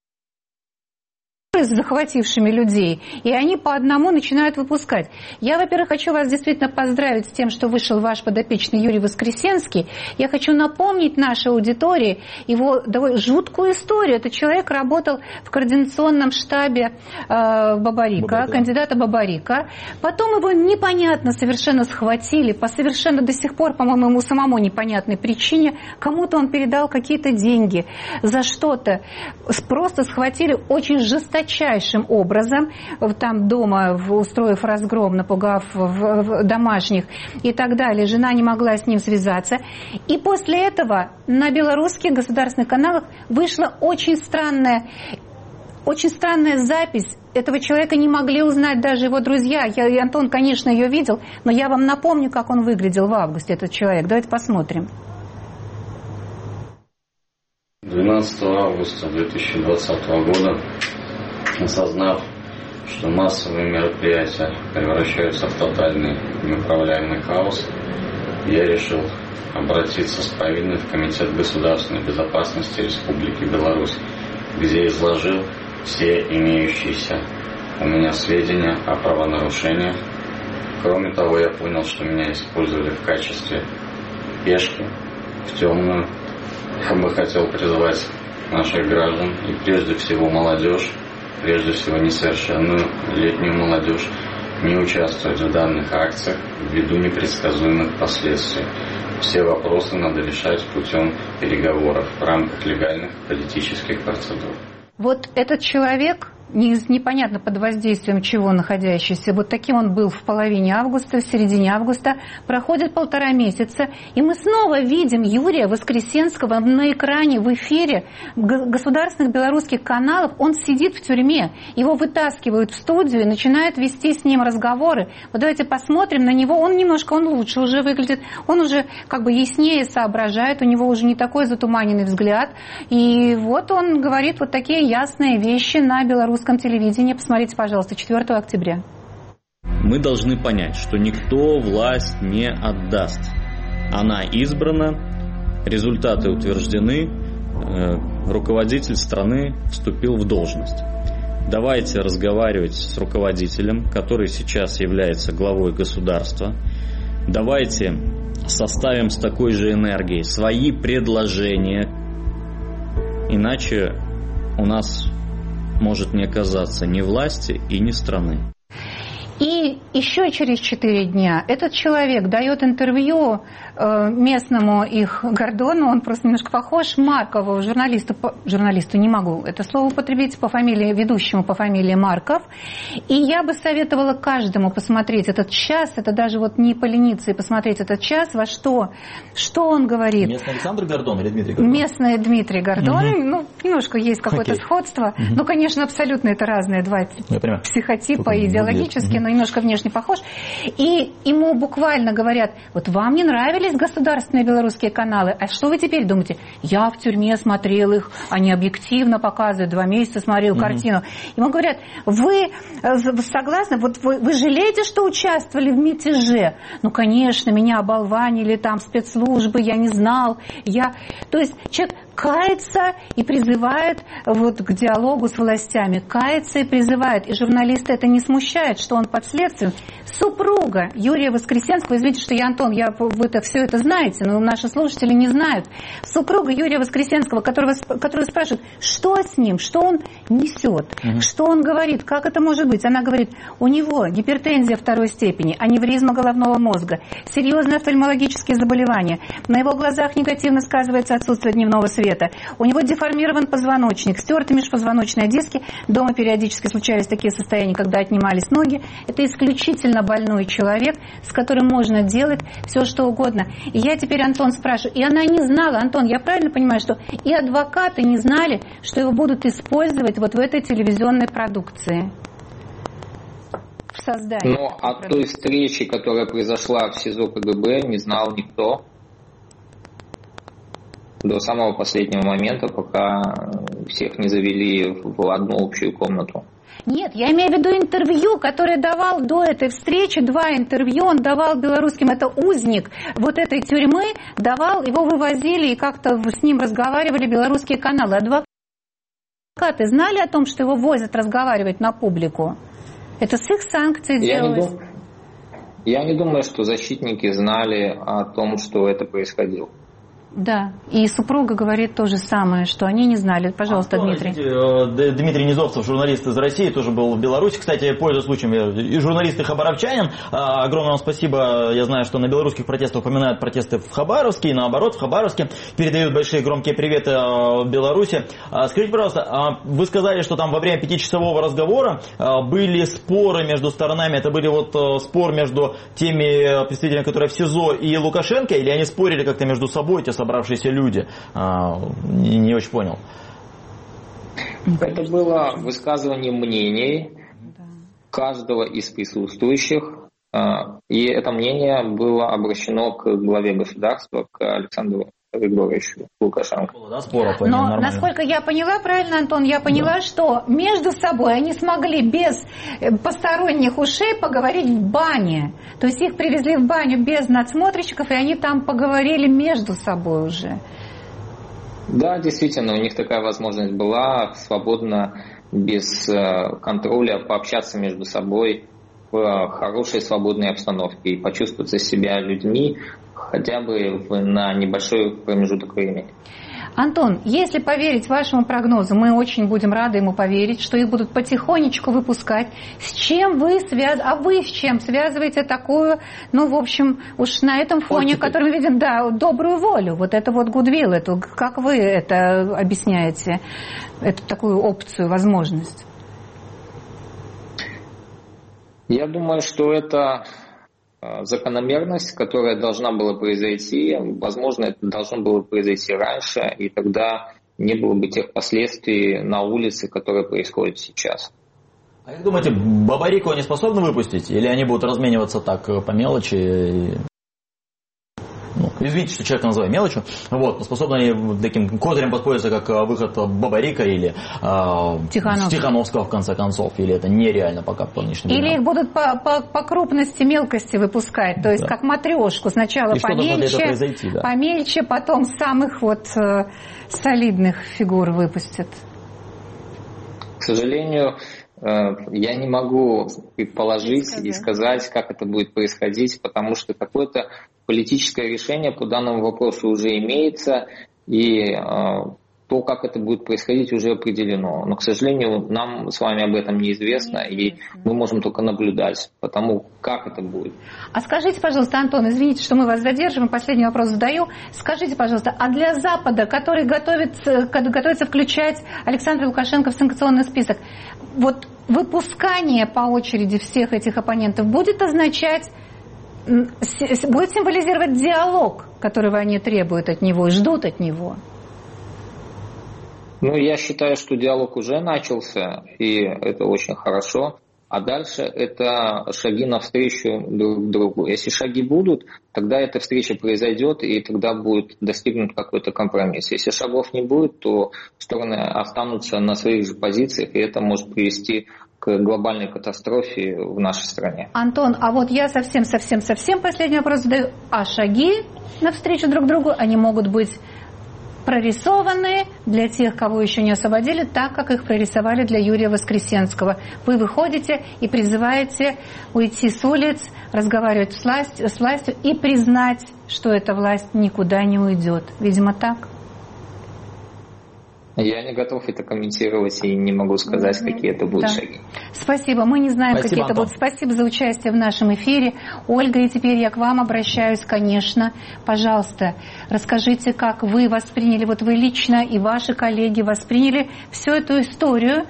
с захватившими людей, и они по одному начинают выпускать. Я, во-первых, хочу вас действительно поздравить с тем, что вышел ваш подопечный Юрий Воскресенский. Я хочу напомнить нашей аудитории его довольно жуткую историю. Этот человек работал в координационном штабе э, Бабарика, Бабарика, кандидата Бабарика. Потом его непонятно совершенно схватили, по совершенно до сих пор, по-моему, ему самому непонятной причине. Кому-то он передал какие-то деньги за что-то. Просто схватили очень жесточайшим образом, там дома, устроив разгром, напугав домашних и так далее. Жена не могла с ним связаться. И после этого на белорусских государственных каналах вышла очень странная, очень странная запись. Этого человека не могли узнать даже его друзья. Я, и Антон, конечно, ее видел, но я вам напомню, как он выглядел в августе, этот человек. Давайте посмотрим. двенадцатого августа две тысячи двадцатого года, осознав, что массовые мероприятия превращаются в тотальный неуправляемый хаос, я решил обратиться с повинной в Комитет государственной безопасности Республики Беларусь, где Кроме того, я понял, что меня использовали в качестве пешки в темную. Я бы хотел призвать наших граждан и прежде всего молодежь, прежде всего несовершенную летнюю молодежь, не участвовать в данных акциях ввиду непредсказуемых последствий. Все вопросы надо решать путем переговоров в рамках легальных политических процедур. Вот этот человек, не, непонятно под воздействием чего находящийся, вот таким он был в половине августа, в середине августа, проходит полтора месяца, и мы снова видим Юрия Воскресенского на экране, в эфире государственных белорусских каналов. Он сидит в тюрьме, его вытаскивают в студию и начинают вести с ним разговоры. Вот давайте посмотрим на него, он немножко, он лучше уже выглядит, он уже как бы яснее соображает, у него уже не такой затуманенный взгляд, и вот он говорит вот такие ясные вещи на белорусском телевидении. Посмотрите, пожалуйста, четвёртого октября. Мы должны понять, что никто власть не отдаст. Она избрана, результаты утверждены, руководитель страны вступил в должность. Давайте разговаривать с руководителем, который сейчас является главой государства. Давайте составим с такой же энергией свои предложения, иначе у нас может не оказаться ни власти и ни страны. И еще через четыре дня этот человек дает интервью местному их Гордону, он просто немножко похож, Маркову, журналисту, журналисту не могу это слово употребить, по фамилии, ведущему по фамилии Марков. И я бы советовала каждому посмотреть этот час, это даже вот не полениться и посмотреть этот час, во что, что он говорит. Местный Александр Гордон или Дмитрий Гордон? Местный Дмитрий Гордон, угу. Ну, немножко есть какое-то Окей. сходство, угу. Ну, конечно, абсолютно это разные два психотипа Сколько идеологически, угу. Но немножко внешне похож. И ему буквально говорят, вот вам не нравились государственные белорусские каналы, а что вы теперь думаете? Я в тюрьме смотрел их, они объективно показывают, два месяца смотрел угу. картину. Ему говорят, вы согласны, вот вы, вы жалеете, что участвовали в мятеже? Ну, конечно, меня оболванили, там спецслужбы, я не знал. Я... То есть человек кается и призывает вот к диалогу с властями, кается и призывает, и журналиста это не смущает, что он под следствием. Супруга Юрия Воскресенского, извините, что я, Антон, я, вы это, все это знаете, но наши слушатели не знают. Супруга Юрия Воскресенского, которого, которую спрашивают, что с ним, что он несет, угу. что он говорит, как это может быть. Она говорит, у него гипертензия второй степени, аневризма головного мозга, серьезные офтальмологические заболевания, на его глазах негативно сказывается отсутствие дневного света. У него деформирован позвоночник, стерты межпозвоночные диски. Дома периодически случались такие состояния, когда отнимались ноги. Это исключительно больной человек, с которым можно делать все, что угодно. И я теперь, Антон, спрашиваю, и она не знала, Антон, я правильно понимаю, что и адвокаты не знали, что его будут использовать вот в этой телевизионной продукции? В создании. Но от той встречи, которая произошла в СИЗО КГБ, не знал никто. До самого последнего момента, пока всех не завели в одну общую комнату. Нет, я имею в виду интервью, которое давал до этой встречи, два интервью он давал белорусским, это узник вот этой тюрьмы, давал, его вывозили и как-то с ним разговаривали белорусские каналы. Адвокаты знали о том, что его возят разговаривать на публику? Это с их санкций я делалось? Не дум... Я не думаю, что защитники знали о том, что это происходило. Да, и супруга говорит то же самое, что они не знали. Пожалуйста, а, Дмитрий. Видите, Дмитрий Низовцев, журналист из России, тоже был в Беларуси. Кстати, пользуясь случаем, и журналист, и хабаровчанин. Огромное вам спасибо. Я знаю, что на белорусских протестах упоминают протесты в Хабаровске, и наоборот, в Хабаровске передают большие громкие приветы в Беларуси. Скажите, пожалуйста, вы сказали, что там во время пятичасового разговора были споры между сторонами. Это были вот спор между теми представителями, которые в СИЗО, и Лукашенко, или они спорили как-то между собой, те собравшиеся люди? Не, не очень понял. Это было высказывание мнений каждого из присутствующих, и это мнение было обращено к главе государства, к Александру Григорьевичу Лукашенко. Но, насколько я поняла, правильно, Антон, я поняла, да. что между собой они смогли без посторонних ушей поговорить в бане. То есть их привезли в баню без надсмотрщиков, и они там поговорили между собой уже. Да, действительно, у них такая возможность была, свободно, без контроля, пообщаться между собой в хорошей свободной обстановке и почувствовать себя людьми хотя бы на небольшой промежуток времени. Антон, если поверить вашему прогнозу, мы очень будем рады ему поверить, что их будут потихонечку выпускать. С чем вы связываете, а вы с чем связываете такую, ну, в общем, уж на этом фоне, в котором мы видим, да, добрую волю, вот это вот гудвилл, эту, как вы это объясняете, эту такую опцию, возможность? Я думаю, что это закономерность, которая должна была произойти. Возможно, это должно было произойти раньше, и тогда не было бы тех последствий на улице, которые происходят сейчас. А как думаете, Бабарику они способны выпустить? Или они будут размениваться так по мелочи? Ну, извините, что человека называю мелочью. Вот, но способны они таким козырем воспользоваться, как выход Бабарика или э, Тихановского. Тихановского, в конце концов? Или это нереально пока по нынешнему Или их будут по, по, по крупности, мелкости выпускать? То есть, да, как матрешку. Сначала помельче, да. помельче, потом самых вот э, солидных фигур выпустят. К сожалению, я не могу предположить сказать. и сказать, как это будет происходить, потому что какое-то политическое решение по данному вопросу уже имеется, и то, как это будет происходить, уже определено. Но, к сожалению, нам с вами об этом неизвестно, и мы можем только наблюдать по тому, как это будет. А скажите, пожалуйста, Антон, извините, что мы вас задерживаем, последний вопрос задаю. Скажите, пожалуйста, а для Запада, который готовится, готовится включать Александра Лукашенко в санкционный список, вот выпускание по очереди всех этих оппонентов будет означать, будет символизировать диалог, которого они требуют от него и ждут от него? Ну, я считаю, что диалог уже начался, и это очень хорошо. А дальше это шаги навстречу друг другу. Если шаги будут, тогда эта встреча произойдет, и тогда будет достигнут какой-то компромисс. Если шагов не будет, то стороны останутся на своих же позициях, и это может привести к глобальной катастрофе в нашей стране. Антон, а вот я совсем-совсем-совсем последний вопрос задаю. А шаги навстречу друг другу, они могут быть прорисованы для тех, кого еще не освободили, так, как их прорисовали для Юрия Воскресенского. Вы выходите и призываете уйти с улиц, разговаривать с властью, с властью и признать, что эта власть никуда не уйдет. Видимо, так? Я не готов это комментировать и не могу сказать, mm-hmm. какие это будут да. шаги. Спасибо. Мы не знаем, Спасибо, какие это Антон. будут. Спасибо за участие в нашем эфире. Ольга, и теперь я к вам обращаюсь, конечно. Пожалуйста, расскажите, как вы восприняли, вот вы лично и ваши коллеги восприняли всю эту историю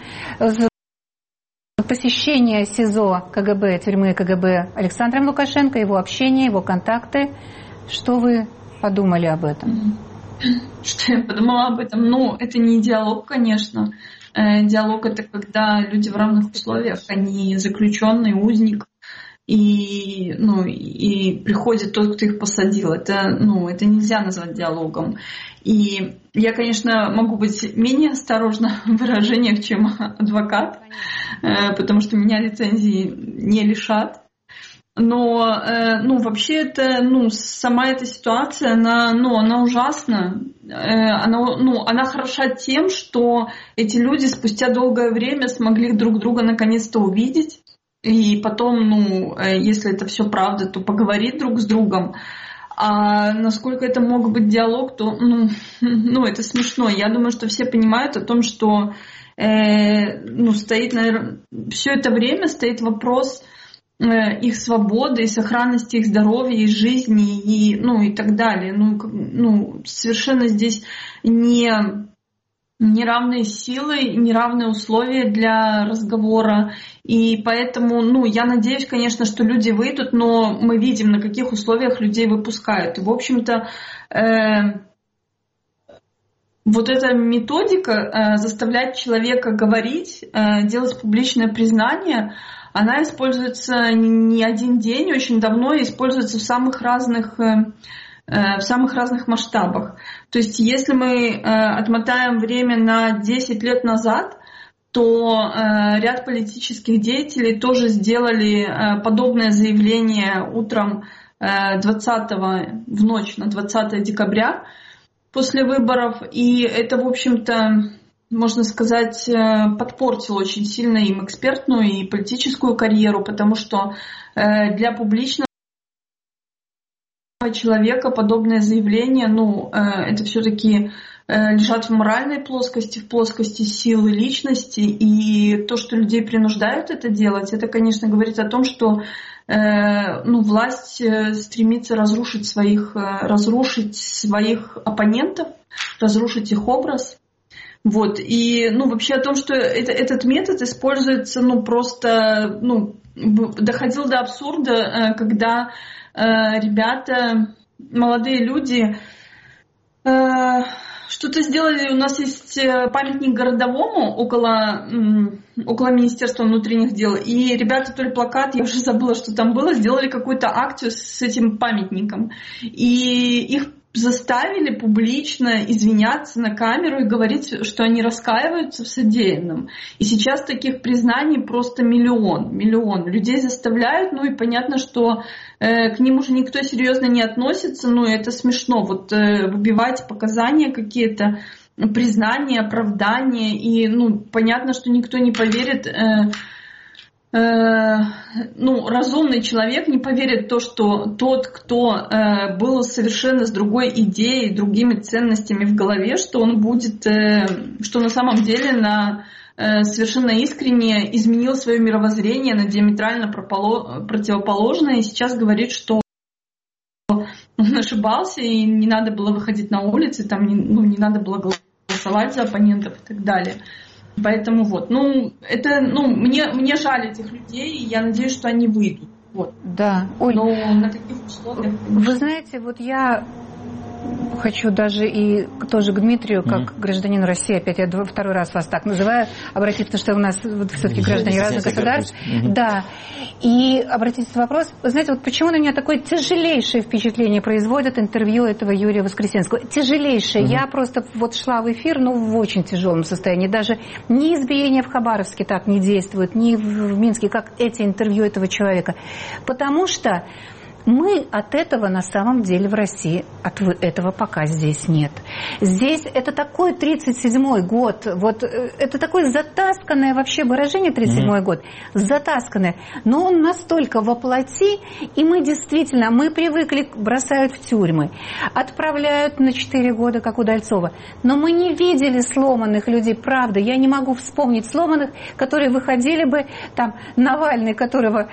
посещения СИЗО КГБ, тюрьмы КГБ Александром Лукашенко, его общение, его контакты. Что вы подумали об этом? Что я подумала об этом? Ну, это не диалог, конечно. Диалог — это когда люди в равных условиях, они заключенный, узник, и, ну, и приходит тот, кто их посадил. Это, ну, это нельзя назвать диалогом. И я, конечно, могу быть менее осторожна в выражениях, чем адвокат, потому что меня лицензии не лишат. Но, ну, вообще это, ну, сама эта ситуация, она, ну, она ужасна. Она, ну, она хороша тем, что эти люди спустя долгое время смогли друг друга наконец-то увидеть. И потом, ну, если это все правда, то поговорить друг с другом. А насколько это мог быть диалог, то, ну, ну это смешно. Я думаю, что все понимают о том, что, э, ну, стоит, наверное, все это время стоит вопрос их свободы и сохранности их здоровья и жизни и, ну, и так далее. Ну, ну, совершенно здесь не, не равные силы, не равные условия для разговора. И поэтому, ну, я надеюсь, конечно, что люди выйдут, но мы видим, на каких условиях людей выпускают. И, в общем-то, э, вот эта методика э, заставлять человека говорить, э, делать публичное признание, она используется не один день, очень давно, и используется в самых разных, в самых разных масштабах. То есть если мы отмотаем время на десять лет назад, то ряд политических деятелей тоже сделали подобное заявление утром двадцатого, в ночь на двадцатое декабря после выборов. И это, в общем-то, можно сказать, подпортил очень сильно им экспертную и политическую карьеру, потому что для публичного человека подобное заявление, ну, это все-таки лежат в моральной плоскости, в плоскости силы личности, и то, что людей принуждают это делать, это, конечно, говорит о том, что ну, власть стремится разрушить своих, разрушить своих оппонентов, разрушить их образ. Вот. И ну, вообще о том, что это, этот метод используется ну, просто ну, доходил до абсурда, когда ребята, молодые люди что-то сделали. У нас есть памятник городовому около, около Министерства внутренних дел. И ребята то ли плакат, я уже забыла, что там было, сделали какую-то акцию с этим памятником. И их заставили публично извиняться на камеру и говорить, что они раскаиваются в содеянном. И сейчас таких признаний просто миллион. Миллион. Людей заставляют, ну и понятно, что э, к ним уже никто серьезно не относится, ну и это смешно. Вот э, выбивать показания какие-то, признания, оправдания, и ну понятно, что никто не поверит... Э, ну, разумный человек не поверит в то, что тот, кто э, был совершенно с другой идеей, другими ценностями в голове, что он будет, э, что на самом деле на э, совершенно искренне изменил свое мировоззрение на диаметрально прополо- противоположное, и сейчас говорит, что он ошибался, и не надо было выходить на улицы, там, не, ну, не надо было голосовать за оппонентов и так далее. Поэтому вот, ну, это, ну, мне, мне жаль этих людей, и я надеюсь, что они выйдут. Вот. Да. Оль, но на таких условиях... Вы знаете, вот я хочу даже и тоже к Дмитрию, как mm-hmm. гражданину России, опять я второй раз вас так называю, обратиться, потому что у нас вот все-таки граждане yeah, разных государств. Mm-hmm. Да. И обратиться на вопрос, вы знаете, вот почему на меня такое тяжелейшее впечатление производит интервью этого Юрия Воскресенского. Тяжелейшее. Mm-hmm. Я просто вот шла в эфир, ну, в очень тяжелом состоянии. Даже ни избиения в Хабаровске так не действуют, ни в Минске, как эти интервью этого человека. Потому что мы от этого на самом деле в России, от этого пока здесь нет. Здесь это такой тридцать седьмой год, вот это такое затасканное вообще выражение тридцать седьмой mm-hmm. год, затасканное, но он настолько воплоти, и мы действительно, мы привыкли, бросают в тюрьмы, отправляют на четыре года, как Удальцова, но мы не видели сломанных людей, правда, я не могу вспомнить сломанных, которые выходили бы, там, Навальный, которого,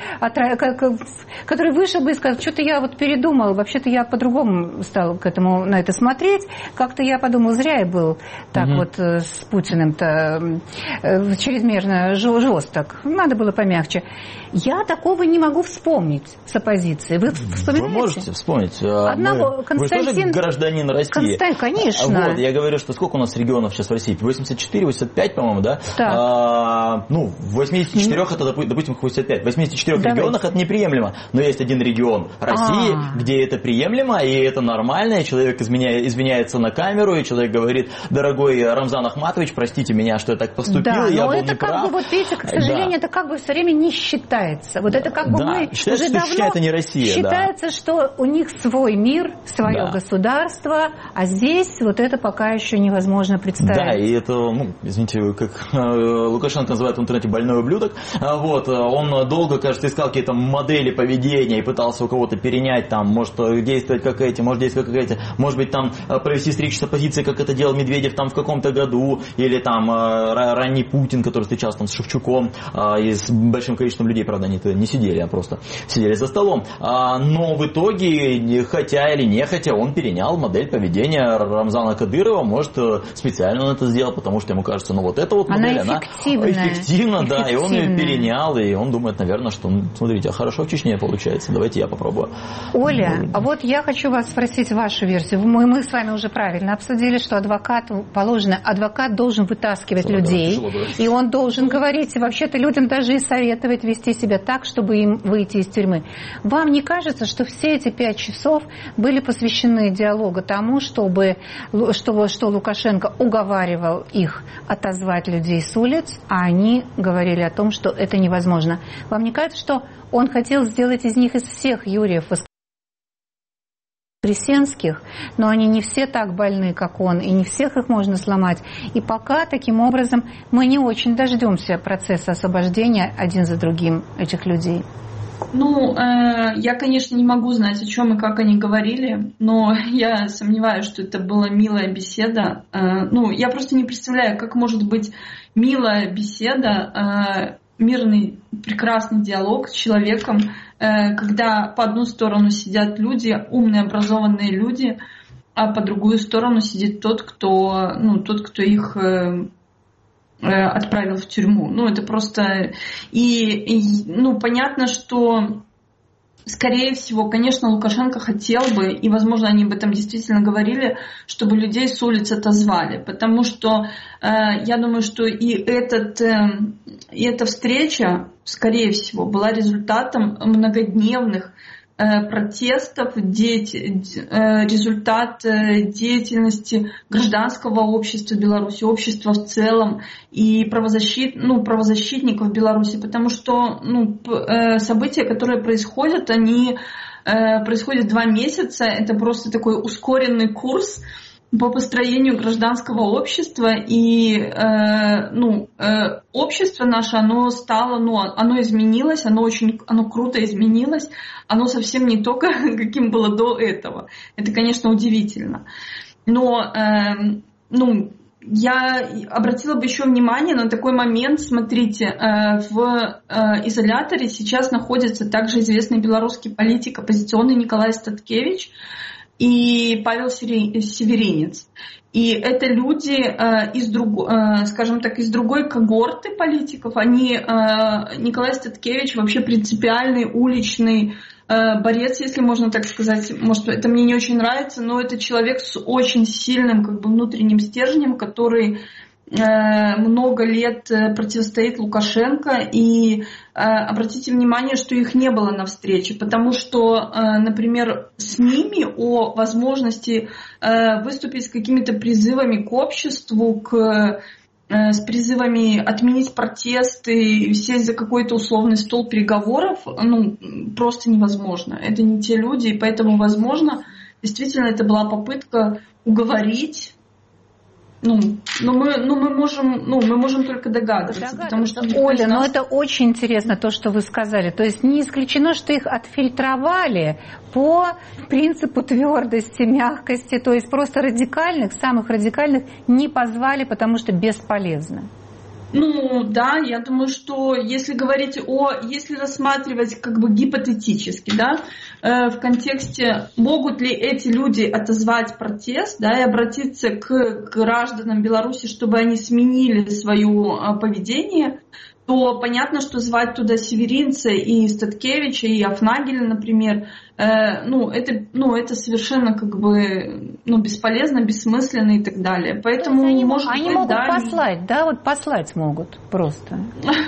который вышел бы и сказал, что-то я вот передумала, вообще-то я по-другому стала к этому, на это смотреть. Как-то я подумала, зря я был так угу. вот с Путиным-то чрезмерно жесток. Надо было помягче. Я такого не могу вспомнить с оппозиции. Вы вспоминаете? Вы можете вспомнить. Одного, Мы, Константин... Вы тоже гражданин России. Константин, конечно. Вот, я говорю, что сколько у нас регионов сейчас в России? восемьдесят четыре, восемьдесят пять, по-моему, да? Так. А, ну, в восьмидесяти четырёх это, допустим, восемьдесят пять. В восьмидесяти четырёх Давайте. регионах это неприемлемо. Но есть один регион России, А-а-а. где это приемлемо, и это нормально, и человек изменя... извиняется на камеру, и человек говорит, дорогой Рамзан Ахматович, простите меня, что я так поступил, да, я но был это неправ. как бы, вот видите, к сожалению, да. это как бы все время не считается. Вот это как бы да. мы считается, уже давно... Считается, не Россия, считается, да. что у них свой мир, свое да. государство, а здесь вот это пока еще невозможно представить. Да, и это, ну, извините, как э, Лукашенко называет в интернете больной ублюдок, вот, он долго, кажется, искал какие-то модели поведения и пытался у кого-то перенять, там, может действовать как эти, может действовать как эти, может быть, там, провести встречу с оппозицией, как это делал Медведев там в каком-то году, или там ранний Путин, который встречался там с Шевчуком, и с большим количеством людей, правда, они не сидели, а просто сидели за столом. Но в итоге, хотя или не хотя, он перенял модель поведения Рамзана Кадырова, может, специально он это сделал, потому что ему кажется, ну вот эта вот модель, она эффективна, да, и он ее перенял, и он думает, наверное, что, ну, смотрите, а хорошо в Чечне получается, давайте я попробую. Оля, а вот я хочу вас спросить вашу версию. Мы, мы с вами уже правильно обсудили, что адвокату положено, адвокат должен вытаскивать что людей, и он должен говорить, вообще-то людям даже и советовать вести себя так, чтобы им выйти из тюрьмы. Вам не кажется, что все эти пять часов были посвящены диалогу тому, чтобы, чтобы что Лукашенко уговаривал их отозвать людей с улиц, а они говорили о том, что это невозможно? Вам не кажется, что он хотел сделать из них, из всех Юриев воскресенских, но они не все так больны, как он, и не всех их можно сломать. И пока таким образом мы не очень дождемся процесса освобождения один за другим этих людей. Ну, э, я, конечно, не могу знать, о чем и как они говорили, но я сомневаюсь, что это была милая беседа. Э, ну, я просто не представляю, как может быть милая беседа, э, мирный, прекрасный диалог с человеком, э, когда по одну сторону сидят люди, умные, образованные люди, а по другую сторону сидит тот, кто, ну, тот, кто их... Э, отправил в тюрьму. Ну, это просто... И, и, ну, понятно, что, скорее всего, конечно, Лукашенко хотел бы, и, возможно, они об этом действительно говорили, чтобы людей с улиц отозвали. Потому что э, я думаю, что и, этот, э, и эта встреча, скорее всего, была результатом многодневных протестов, результат деятельности гражданского общества Беларуси, общества в целом и правозащит, ну, правозащитников Беларуси, потому что ну, события, которые происходят, они происходят два месяца, это просто такой ускоренный курс по построению гражданского общества, и э, ну, э, общество наше, оно стало, ну, оно изменилось, оно очень, оно круто изменилось, оно совсем не то, каким было до этого. Это, конечно, удивительно. Но, э, ну, я обратила бы еще внимание на такой момент. Смотрите, э, в э, изоляторе сейчас находится также известный белорусский политик, оппозиционный Николай Статкевич и Павел Северинец. И это люди э, из, друг, э, скажем так, из другой когорты политиков. Они, э, Николай Статкевич вообще принципиальный уличный э, борец, если можно так сказать. Может, это мне не очень нравится, но это человек с очень сильным как бы, внутренним стержнем, который много лет противостоит Лукашенко, и э, обратите внимание, что их не было на встрече, потому что, э, например, с ними о возможности э, выступить с какими-то призывами к обществу, к, э, с призывами отменить протесты, сесть за какой-то условный стол переговоров, ну, просто невозможно. Это не те люди, и поэтому, возможно, действительно это была попытка уговорить. Ну, но мы, ну, мы можем, ну, мы можем только догадываться, потому что Оля, но это очень интересно то, что вы сказали. То есть не исключено, что их отфильтровали по принципу твердости, мягкости, то есть просто радикальных, самых радикальных не позвали, потому что бесполезно. Ну, да, я думаю, что если говорить о, если рассматривать как бы гипотетически, да, э, в контексте, могут ли эти люди отозвать протест, да, и обратиться к гражданам Беларуси, чтобы они сменили свое э, поведение, то понятно, что звать туда Северинца и Статкевича, и Афнагеля, например, э, ну, это, ну, это совершенно как бы ну, бесполезно, бессмысленно и так далее. Поэтому, они, может они быть, могут да, послать, да, вот послать могут просто.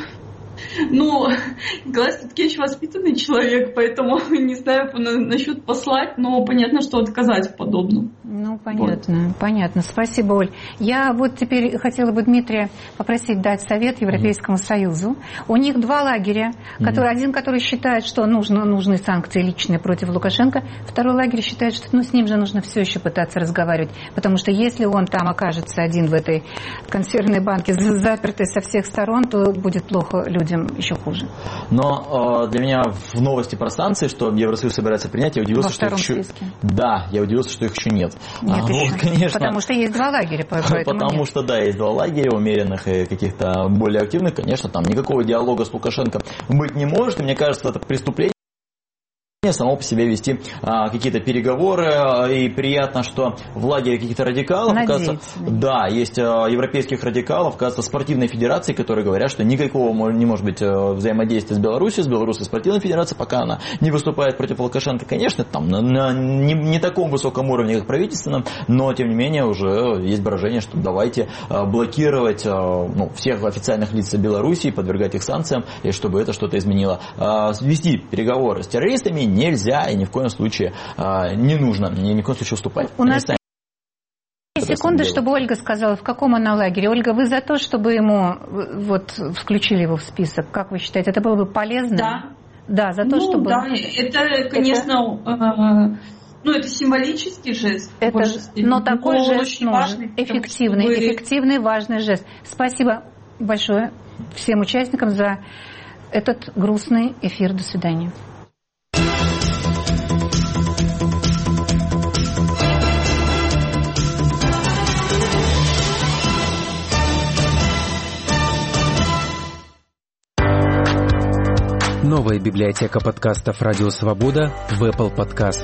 Ну, Николай Статкевич воспитанный человек, поэтому не знаю насчет послать, но понятно, что отказать в подобном. Ну, понятно, вот. понятно. Спасибо, Оль. Я вот теперь хотела бы Дмитрия попросить дать совет Европейскому mm-hmm. Союзу. У них два лагеря. Который, mm-hmm. Один, который считает, что нужно, нужны санкции личные против Лукашенко. Второй лагерь считает, что ну, с ним же нужно все еще пытаться разговаривать. Потому что если он там окажется один в этой консервной банке, запертый со всех сторон, то будет плохо людям еще хуже. Но э, для меня в новости про санкции, что Евросоюз собирается принять, я удивился, что их еще... Да, я удивился, что их еще нет. Нет, а, еще. Вот, конечно. Потому что есть два лагеря. Потому нет. что, да, есть два лагеря, умеренных и каких-то более активных. Конечно, там никакого диалога с Лукашенко быть не может. И мне кажется, это преступление само по себе вести а, какие-то переговоры, и приятно, что в лагере каких-то радикалов, кажется, да, есть а, европейских радикалов, кажется, спортивной федерации, которые говорят, что никакого не может быть а, взаимодействия с Беларусью, с Белорусской спортивной федерацией, пока она не выступает против Лукашенко. Конечно, там на, на не, не таком высоком уровне, как правительственном, но тем не менее уже есть выражение, что давайте а, блокировать а, ну, всех официальных лиц Беларуси, подвергать их санкциям, и чтобы это что-то изменило. А, вести переговоры с террористами нельзя и ни в коем случае а, не нужно, ни, ни в коем случае уступать. У нас секунды, чтобы Ольга сказала, в каком она лагере. Ольга, вы за то, чтобы ему вот включили его в список? Как вы считаете, это было бы полезно? Да. Да, за то, ну, чтобы... Да, это, конечно, это... Ну, это символический жест. Это, но такой но жест очень нужен. важный, Эффективный, были... эффективный, важный жест. Спасибо большое всем участникам за этот грустный эфир. До свидания. Новая библиотека подкастов «Радио Свобода» в Apple Podcast.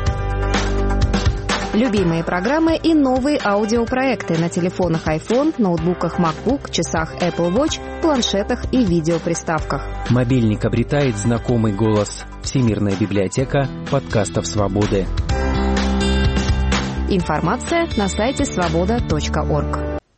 Любимые программы и новые аудиопроекты на телефонах iPhone, ноутбуках MacBook, часах Apple Watch, планшетах и видеоприставках. Мобильник обретает знакомый голос. Всемирная библиотека подкастов «Свободы». Информация на сайте свобода точка орг.